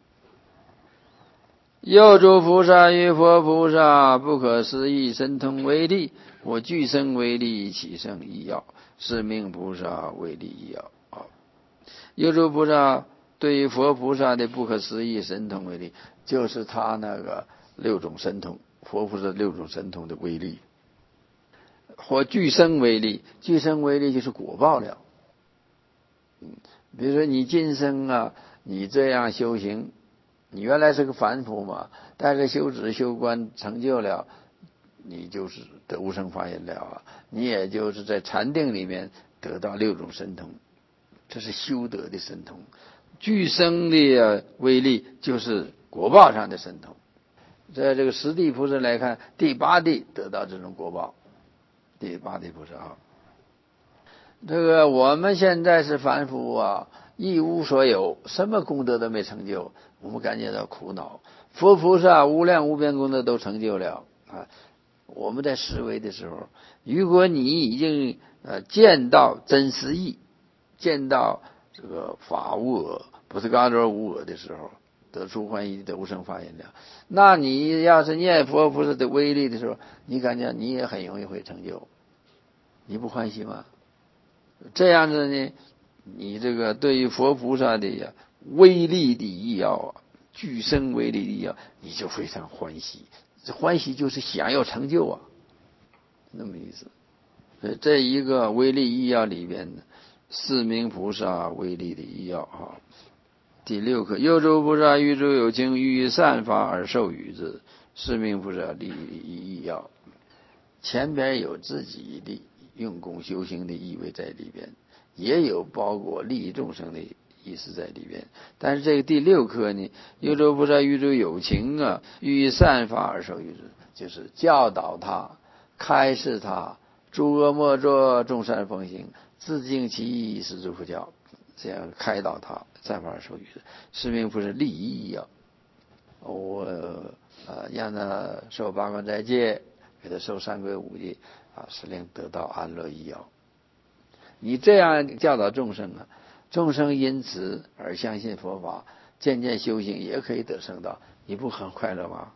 又诸菩萨与佛菩萨不可思议神通为力，我具生为力，起生意要，是名菩萨为力意要。又诸菩萨对于佛菩萨的不可思议神通为力，就是他那个六种神通，佛菩萨六种神通的威力。或具生为力，具生为力就是果报了。嗯，比如说你今生啊，你这样修行，你原来是个凡夫嘛，但是修止修观成就了，你就是得无生法忍了啊，你也就是在禅定里面得到六种神通，这是修得的神通。具生的威力就是果报上的神通。在这个十地菩萨来看，第八地得到这种果报。第八地菩萨啊，这个我们现在是凡夫啊，一无所有，什么功德都没成就，我们感觉到苦恼。佛菩萨无量无边功德都成就了啊。我们在思维的时候，如果你已经呃见到真实义，见到这个法无我、不是伽罗无我的时候，得出欢喜得无生法忍了，那你要是念佛菩萨的威力的时候，你感觉你也很容易会成就，你不欢喜吗？这样子呢，你这个对于佛菩萨的呀威力的意要啊，具生威力的意要，你就非常欢喜。这欢喜就是想要成就啊，那么意思。所以这一个威力意要里边呢，四名菩萨威力的意要啊。第六课，又诸菩萨于诸有情欲善法而受语之，是名菩萨利益意要。前边有自己的用功修行的意味在里边，也有包括利益众生的意思在里边。但是这个第六课呢，又诸菩萨于诸有情啊，欲善法而受语之，就是教导他、开示他，诸恶莫作，众善奉行，自净其意，是诸佛教。这样开导他，善法而受语之，是名菩萨利益意要。我呃让他受八关斋戒，给他受三皈五戒啊，是令得到安乐意要。你这样教导众生啊，众生因此而相信佛法，渐渐修行也可以得圣道，你不很快乐吗？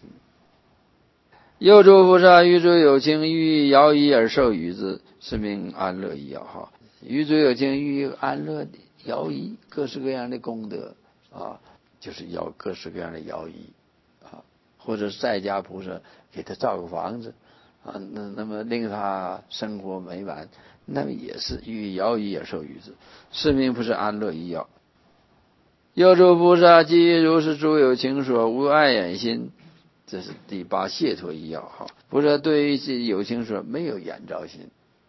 又诸菩萨于诸有情欲摇仪而受语之，是名安乐意要。哈，于诸有情欲安乐的摇仪，各式各样的功德啊，就是摇各式各样的摇仪啊，或者是在家菩萨给他造个房子啊，那那么令他生活美满，那么也是欲摇仪而受语之，是名不是安乐意要。又诸菩萨基于如是诸有情所无碍眼心，这是第八解脱意要。哈，菩萨对于有情所没有眼照心，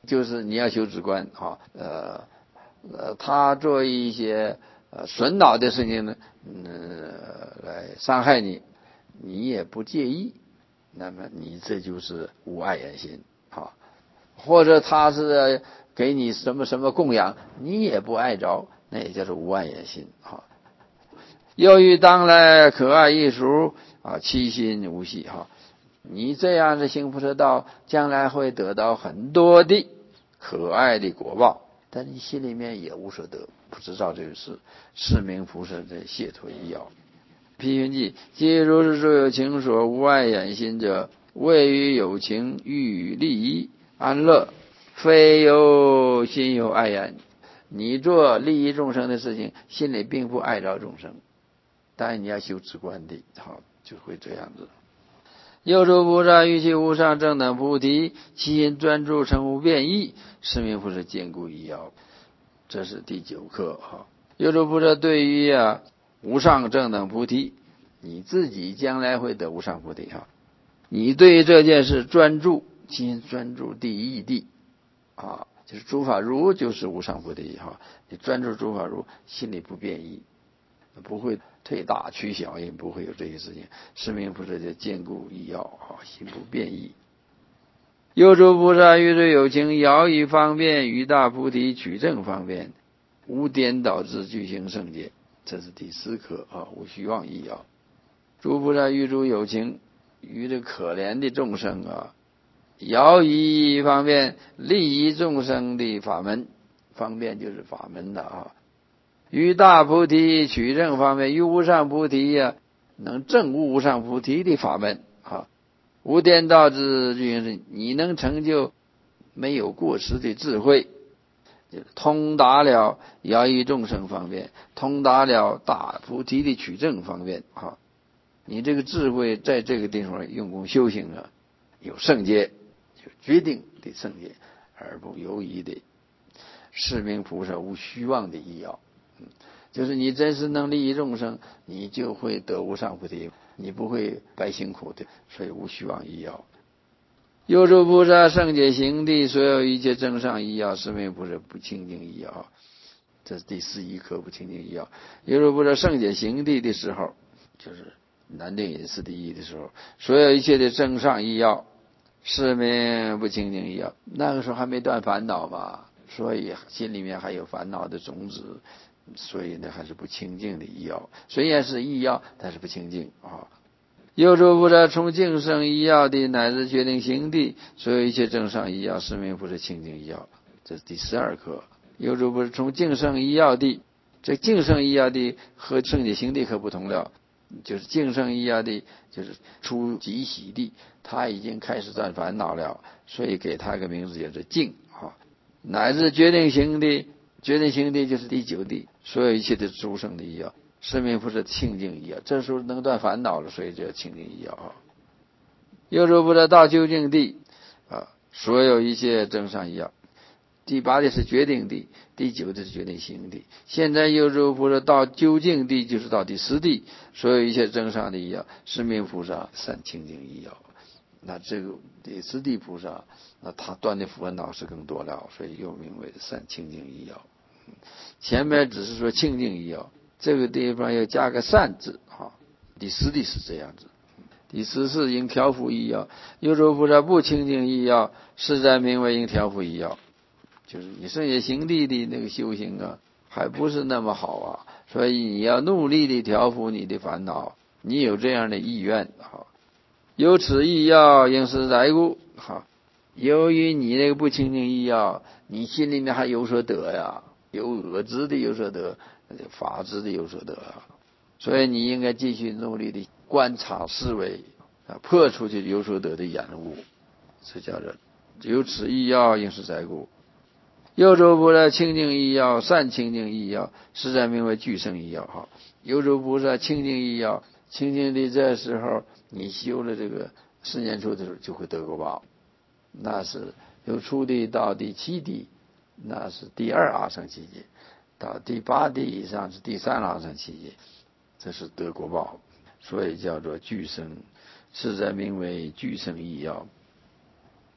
就是你要修止观啊，呃呃，他做一些呃损恼的事情呢，嗯，来伤害你，你也不介意，那么你这就是无碍眼心啊。或者他是给你什么什么供养，你也不碍着，那也叫做无碍眼心啊。由于当来可爱一熟啊，其心无系哈。你这样的行菩萨道，将来会得到很多的可爱的果报，但你心里面也无所得，不知道这个事。是名菩萨的解脱医药。批评记：即如是说有情所无碍眼心者，谓于有情欲利益安乐，非有心有碍眼。你做利益众生的事情，心里并不碍着众生，但你要修止观的，好就会这样子。有诸菩萨于其无上正等菩提，其心专注成无变异，是名菩萨坚固医药。这是第九课哈。有诸菩萨对于啊无上正等菩提，你自己将来会得无上菩提哈。你对这件事专注，其心专注第一义谛啊，就是诸法如就是无上菩提哈。你专注诸法如，心里不变异，不会退大取小，也不会有这些事情。是名菩萨叫坚固医药啊，心不变异。有诸菩萨于对有情摇以方便，于大菩提取正方便，无颠倒之具行圣解。这是第四课啊，无虚妄医药。诸菩萨于诸有情，于这可怜的众生啊，摇以方便，利益众生的法门，方便就是法门的啊。于大菩提取正方面，于无上菩提呀、啊，能证悟无上菩提的法门啊，无颠倒之具行圣，你能成就没有过失的智慧，通达了摇以众生方面，通达了大菩提的取正方面啊。你这个智慧在这个地方用功修行啊，有圣洁，有决定的圣洁，而不犹疑的。是名菩萨无虚妄的医药。就是你真是能利益众生，你就会得无上菩提，你不会白辛苦的，所以无虚妄医药。有诸菩萨圣解行地，所有一切正上医药，是名菩萨不清净医药。这是第四一课不清净医药。有诸菩萨圣解行地的时候，就是南定隐士第一的时候，所有一切的正上医药，是名不清净医药。那个时候还没断烦恼嘛，所以心里面还有烦恼的种子，所以呢还是不清净的医药。虽然是医药，但是不清净啊。有诸菩萨从净圣医药的乃至决定行地，所有一切正上医药，是名菩萨清净医药。这是第十二课。有诸菩萨从净圣医药地，这净圣医药地和圣解行地可不同了。就是净圣医药地，就是出极喜地，他已经开始断烦恼了，所以给他一个名字叫做净啊。乃至决定行地，决定行地就是第九地，所有一切的诸圣的医药，是名菩萨清净医药。这时候能断烦恼了，所以叫清净医药啊。有诸菩萨到究竟地啊，所有一切正上医药。第八地是决定地，第九地是决定行地。现在有诸菩萨到究竟地，就是到第十地，所有一切正上的医药，是名菩萨善清净医药。那这个第十地菩萨，那他断的烦恼是更多了，所以又名为善清净医药。前面只是说清净医药，这个地方要加个善字啊。第十地是这样子。第十是应调伏医药。有诸菩萨不清净医药，实在名为应调伏医药。就是你圣解行地的那个修行啊，还不是那么好啊，所以你要努力的调伏你的烦恼，你有这样的意愿哈。有此意要应是来故哈。由于你那个不清净意要，你心里面还有所得呀，有恶知的有所得，法知的有所得啊，所以你应该继续努力的观察思维啊，破除去有所得的眼污，这叫做有此意要应是来故。有诸菩萨清净医药，善清净医药，实在名为具生医药哈。有诸菩萨清净医药，清净的这时候，你修了这个四念处的时候，就会得果报。那是由初地到第七地，那是第二阿僧祇劫；到第八地以上是第三阿僧祇劫，这是得果报，所以叫做具生，实在名为具生医药。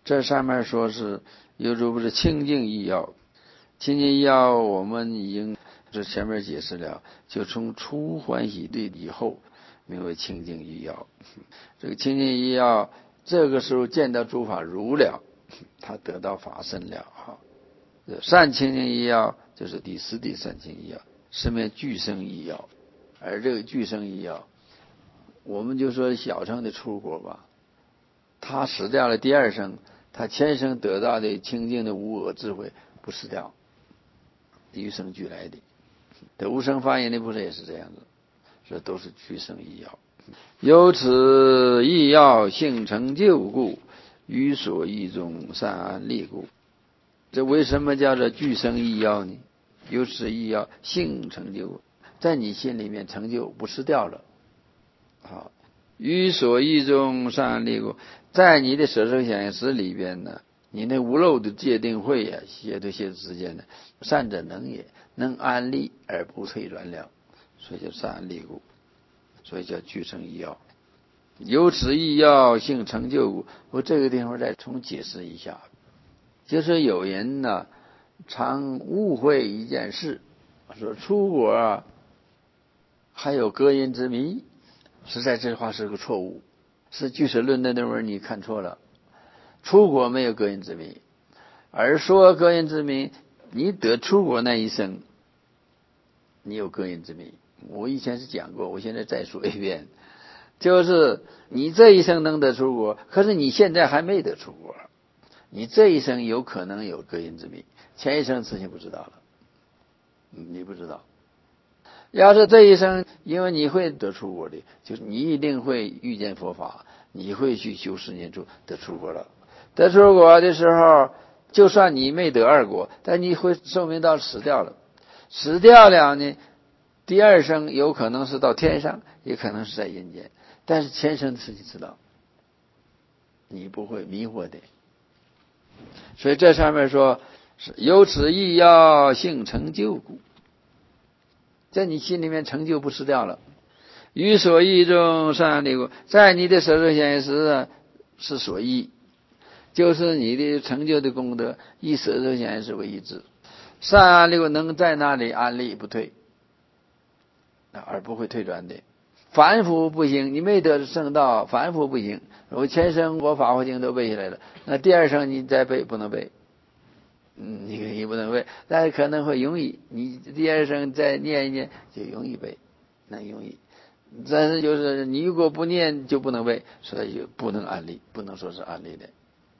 这上面说是有如不是清净意要，清净意要我们已经这前面解释了，就从初欢喜对以后名为清净意要。这个清净意要这个时候见到诸法如了，他得到法身了哈。善清净意要就是第四第三清意要，是名俱生意要。而这个俱生意要，我们就说小乘的出国吧，他死掉了第二生，他前生得到的清净的无我智慧不死掉，与生俱来的。这无生法印的菩萨也是这样子，这都是俱生意要。由此意要性成就故，于所意中善安立故。这为什么叫做俱生意要呢？由此意要性成就，在你心里面成就不失掉了。好，于所意中善安立故，在你的舍受想行识里边呢，你那无漏的界定慧呀、啊，邪对邪之间呢，善者能也，能安立而不退转了，所以叫善安立故，所以叫俱生意要。由此意要性成就故，我这个地方再重解释一下，就是有人呢常误会一件事，说出国啊还有隔音之谜，实在这话是个错误，是俱舍论的那文你看错了。出国没有隔音之谜，而说隔音之谜，你得出国那一生你有隔音之谜。我以前是讲过，我现在再说一遍，就是你这一生能得出国，可是你现在还没得出国，你这一生有可能有隔音之谜，前一生事情不知道了，你不知道。要是这一生，因为你会得出国的，就是你一定会遇见佛法，你会去修十年处得出国了。得出国的时候，就算你没得二国，但你会寿命到死掉了，死掉了呢，第二生有可能是到天上，也可能是在阴间，但是前生的事情知道，你不会迷惑的。所以这上面说是由此意要性成就故，在你心里面成就不失掉了。于所意中善安立故，在你的舍受想行识是所依，就是你的成就的功德，以舍受想行识为依止，善安立故能在那里安立不退，而不会退转的。反复不行，你没得圣道，反复不行。我前生我法华经都背下来了，那第二生你再背不能背，嗯，你你不能背，但是可能会容易，你第二生再念一念就容易背，能容易。但是就是你如果不念就不能背，所以就不能安立，不能说是安立的。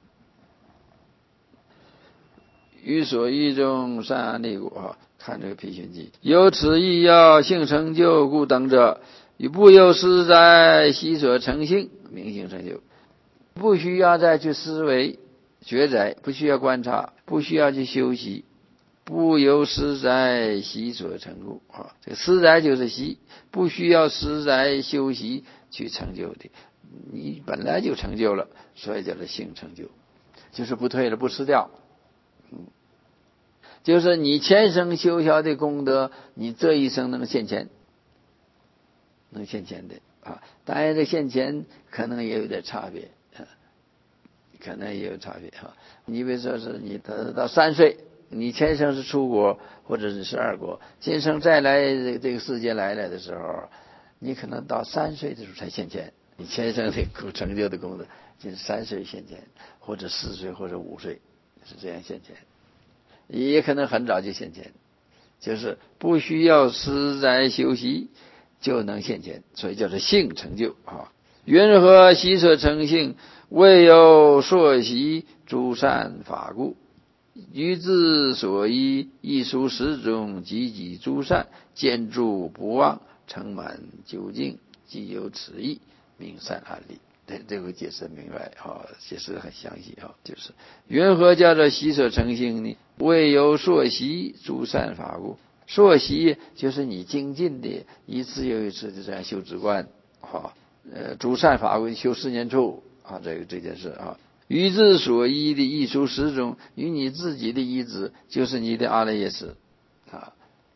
于所意中善安立故啊，看这个毗熏记，由此意要性成就故等者，与不由实在悉所成性，明性成就。不需要再去思维觉在，不需要观察，不需要去修习，不由实在悉所成故啊。这个实在就是习，不需要实在修习去成就的，你本来就成就了，所以叫做性成就，就是不退了，不失掉。嗯，就是你前生修下的功德，你这一生能现前，能现前的啊。当然这现前可能也有点差别，可能也有差别哈。你比如说是你得到三岁，你前生是出国或者是十二国，今生再来这个世界来了的时候，你可能到三岁的时候才现前，你前生的成就的功德就是三岁现前，或者四岁或者五岁是这样现前，也可能很早就现前，就是不需要实在修习就能现前，所以叫做性成就啊。云何悉所成性？未有所习诸善法故，于自所依一殊时中，积集诸善，见诸不忘，成满究竟，即有此意，名善安立。对，这个解释明白啊，解释很详细啊，就是云何叫做悉所成性呢？未有所习诸善法故，所习就是你精进的一次又一次的这样修止观啊，呃，诸善法故修十年处。啊，这个这件事啊，于自所依的艺术时中，与你自己的意志，就是你的阿赖耶识啊，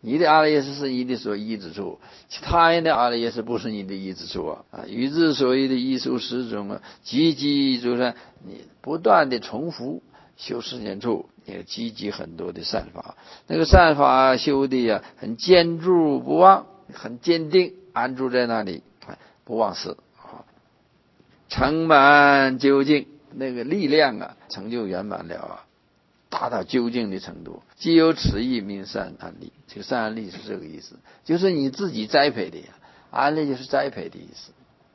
你的阿赖耶识是你的所依之处，其他人的阿赖耶识不是你的依之处啊！啊，与之所依的艺术十种啊，积极就是你不断的重复修十念处，也积极很多的善法。那个善法修的呀，很坚住不忘，很坚定，安住在那里，不忘事啊，成满究竟，那个力量啊，成就圆满了啊。达到究竟的程度，既有此意名善安立。这个善安立是这个意思，就是你自己栽培的呀。安立就是栽培的意思。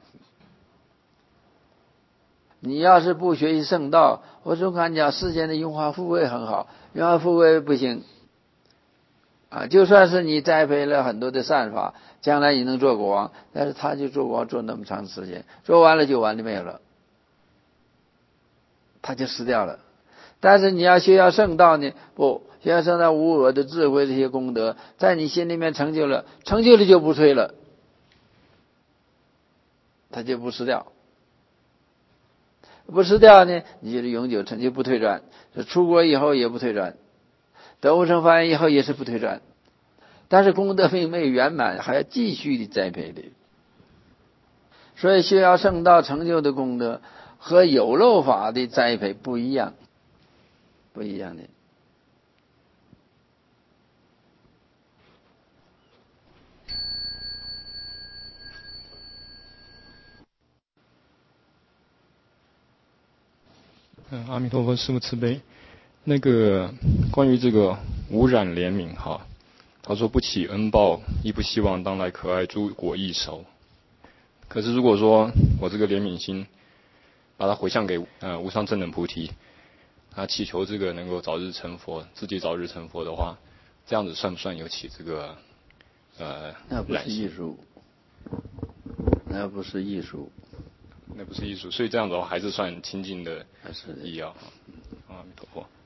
你要是不学习圣道，我总敢讲世间的荣华富贵很好，荣华富贵不行啊。就算是你栽培了很多的善法，将来你能做国王，但是他就做国王做那么长时间，做完了就完了没有了，他就死掉了。但是你要学要圣道呢，不，学要圣道无我的智慧这些功德，在你心里面成就了，成就了就不退了，他就不失掉，不失掉呢，你就是永久成就不退转，出国以后也不退转，得无生法以后也是不退转，但是功德并没有圆满，还要继续的栽培的。所以学要圣道成就的功德和有漏法的栽培不一样。不一样的。 嗯，阿弥陀佛，师父慈悲。那个关于这个无染怜悯哈，他说不起恩报，亦不希望当来可爱诸果益熟。可是如果说我这个怜悯心，把它回向给呃无上正等菩提，他祈求这个能够早日成佛，自己早日成佛的话，这样子算不算有起这个呃？ 那不是艺术，那不是艺术， 那不是艺术，所以这样的话还是算清净的医药。阿弥陀佛。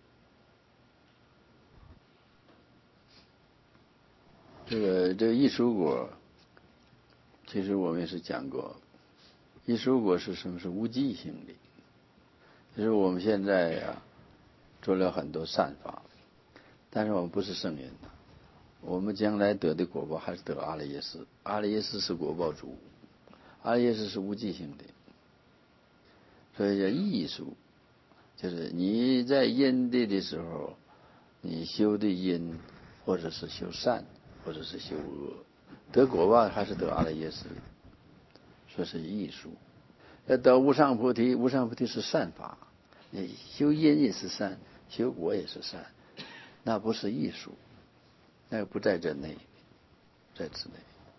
这个这个艺术果，其实我们也是讲过，艺术果是什么？是无记性的。就是我们现在呀、啊，做了很多善法，但是我们不是圣人，我们将来得的果报还是得阿赖耶识。阿赖耶识是果报主，阿赖耶识是无记性的，所以叫艺术，就是你在因地的时候，你修的因，或者是修善，或者是修恶，得果报还是得阿赖耶识，说是艺术。要得无上菩提，无上菩提是善法，你修因也是善，修果也是善，那不是艺术，那个不在这内，在此内。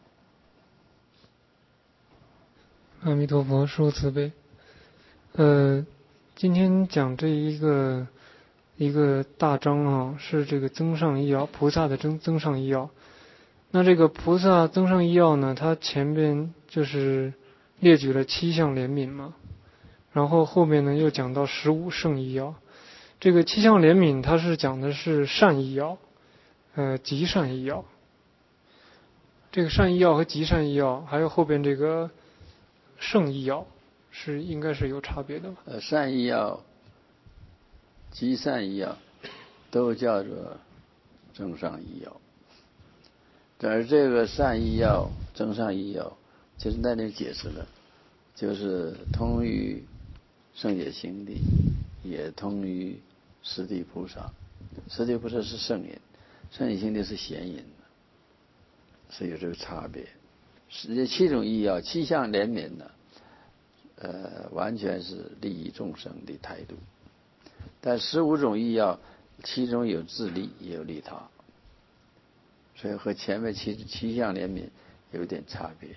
阿弥陀佛，师父慈悲。呃，今天讲这一个一个大章啊，是这个增上医药，菩萨的增增上医药。那这个菩萨增上医药呢，它前边就是列举了七项怜悯嘛，然后后面呢又讲到十五圣医药。这个七项怜悯，它是讲的是善医药，呃，极善医药。这个善医药和极善医药，还有后边这个圣医药，是应该是有差别的吧？ 呃，善医药、极善医药都叫做增上医药，但是这个善医药、增上医药，其实那里解释了，就是通于圣解行的，也通于十地菩萨。十地菩萨是圣人，圣解行的是贤人，是有这个差别。这七种医药、七项怜悯呢，呃，完全是利益众生的态度。但十五种医药，其中有自利，也有利他，所以和前面七七项怜悯有点差别。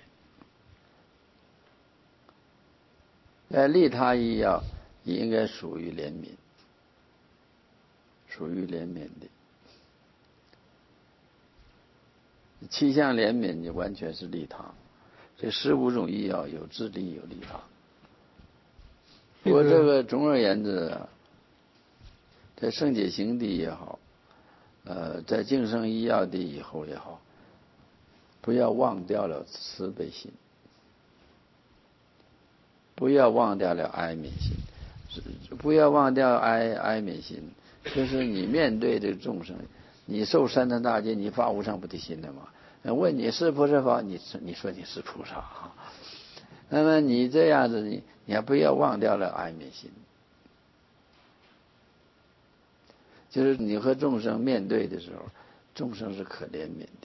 那利他医药也应该属于怜悯，属于怜悯的。七项怜悯你完全是利他，这十五种医药有自利有利他。不过这个总而言之，在圣解行地也好，呃，在净生医药地以后也好，不要忘掉了慈悲心，不要忘掉了哀悯心，不要忘掉哀哀悯心，就是你面对这个众生， 你受三乘大戒，你发无上菩提心的嘛？问你是不是法？你你说你是菩萨啊？那么你这样子，你你还不要忘掉了爱悯心，就是你和众生面对的时候，众生是可怜悯的。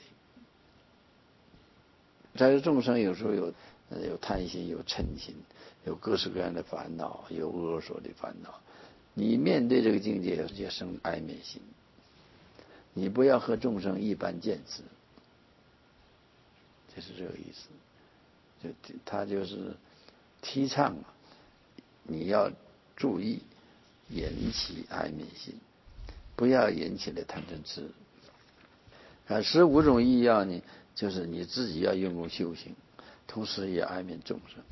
但是众生有时候有有贪心，有嗔心，有各式各样的烦恼，有恶所的烦恼。你面对这个境界，也生爱悯心。你不要和众生一般见识，就是这个意思。就他就是提倡你要注意引起爱悯心，不要引起了贪嗔痴。啊，十五种意要呢，就是你自己要用功修行，同时也爱悯众生。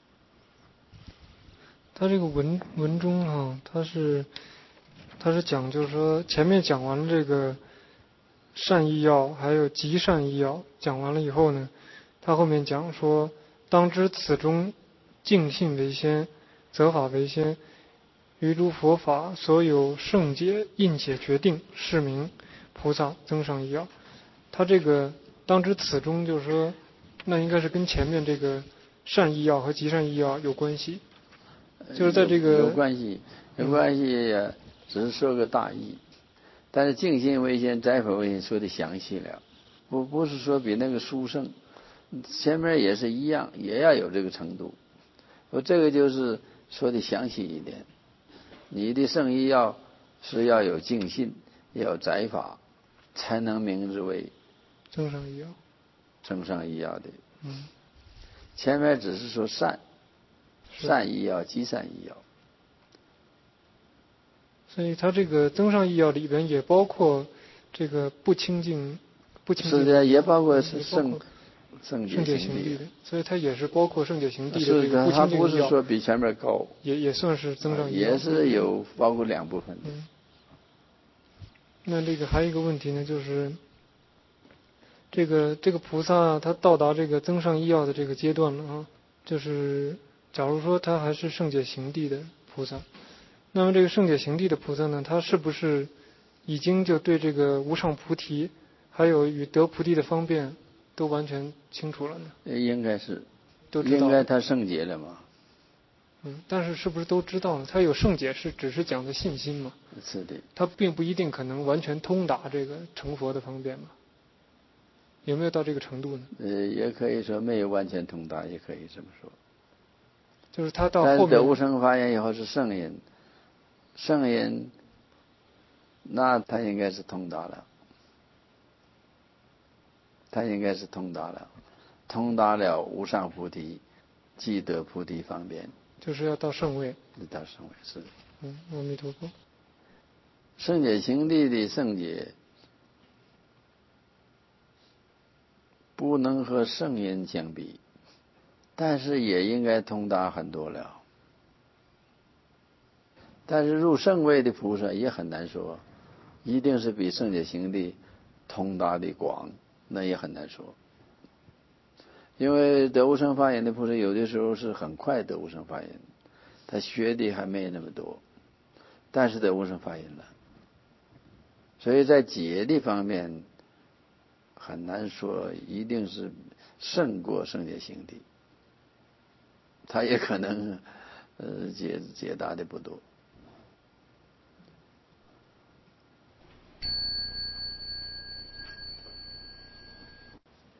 他这个文文中啊，他是他是讲，就是说前面讲完了这个善意要，还有极善意要，讲完了以后呢，他后面讲说，当知此中净信为先，则法为先，于诸佛法所有圣解印解决定，是名菩萨增上意要。他这个当知此中，就是说，那应该是跟前面这个善意要和极善意要有关系，就是在这个有关系，有关系，嗯、只是说个大意。但是净信为先，载法为先说的详细了，不不是说比那个殊胜，前面也是一样，也要有这个程度。我这个就是说的详细一点。你的圣意要是要有净信，要有载法，才能名之为增上意要。 增上意要的。 嗯。 前面只是说善，善意要、极善意要。 所以它这个增上意要里边也包括这个不清净，不清净是的，也包括是圣圣圣解行地的，所以它也是包括圣解行地的这个不清净意要。 它不是说比前面高， 也也算是增上意要， 也是有包括两部分的。 嗯。那这个还有一个问题呢，就是这个这个菩萨他到达这个增上意要的这个阶段了啊，就是假如说他还是圣解行地的菩萨。那么这个圣解行地的菩萨呢，他是不是已经就对这个无上菩提还有与得菩提的方便都完全清楚了呢？ 应该是， 都知道。 应该他圣解了嘛？ 嗯，但是是不是都知道呢？他有圣解是只是讲的信心嘛？ 是的。 他并不一定可能完全通达这个成佛的方便嘛？有没有到这个程度呢？ 呃，也可以说没有完全通达，也可以这么说。 就是他到后面。 但是得无生发言以后是圣人。圣人，那他应该是通达了，他应该是通达了，通达了无上菩提，即得菩提方便， 就是要到圣位， 到圣位是的。 嗯，阿弥陀佛。 圣解行地的圣解，不能和圣人相比，但是也应该通达很多了。但是入圣位的菩萨也很难说，一定是比圣解行地通达的广，那也很难说。因为得无生发言的菩萨有的时候是很快得无生发言，他学的还没那么多，但是得无生发言了。所以在解的方面很难说一定是胜过圣解行地，他也可能呃解解答的不多。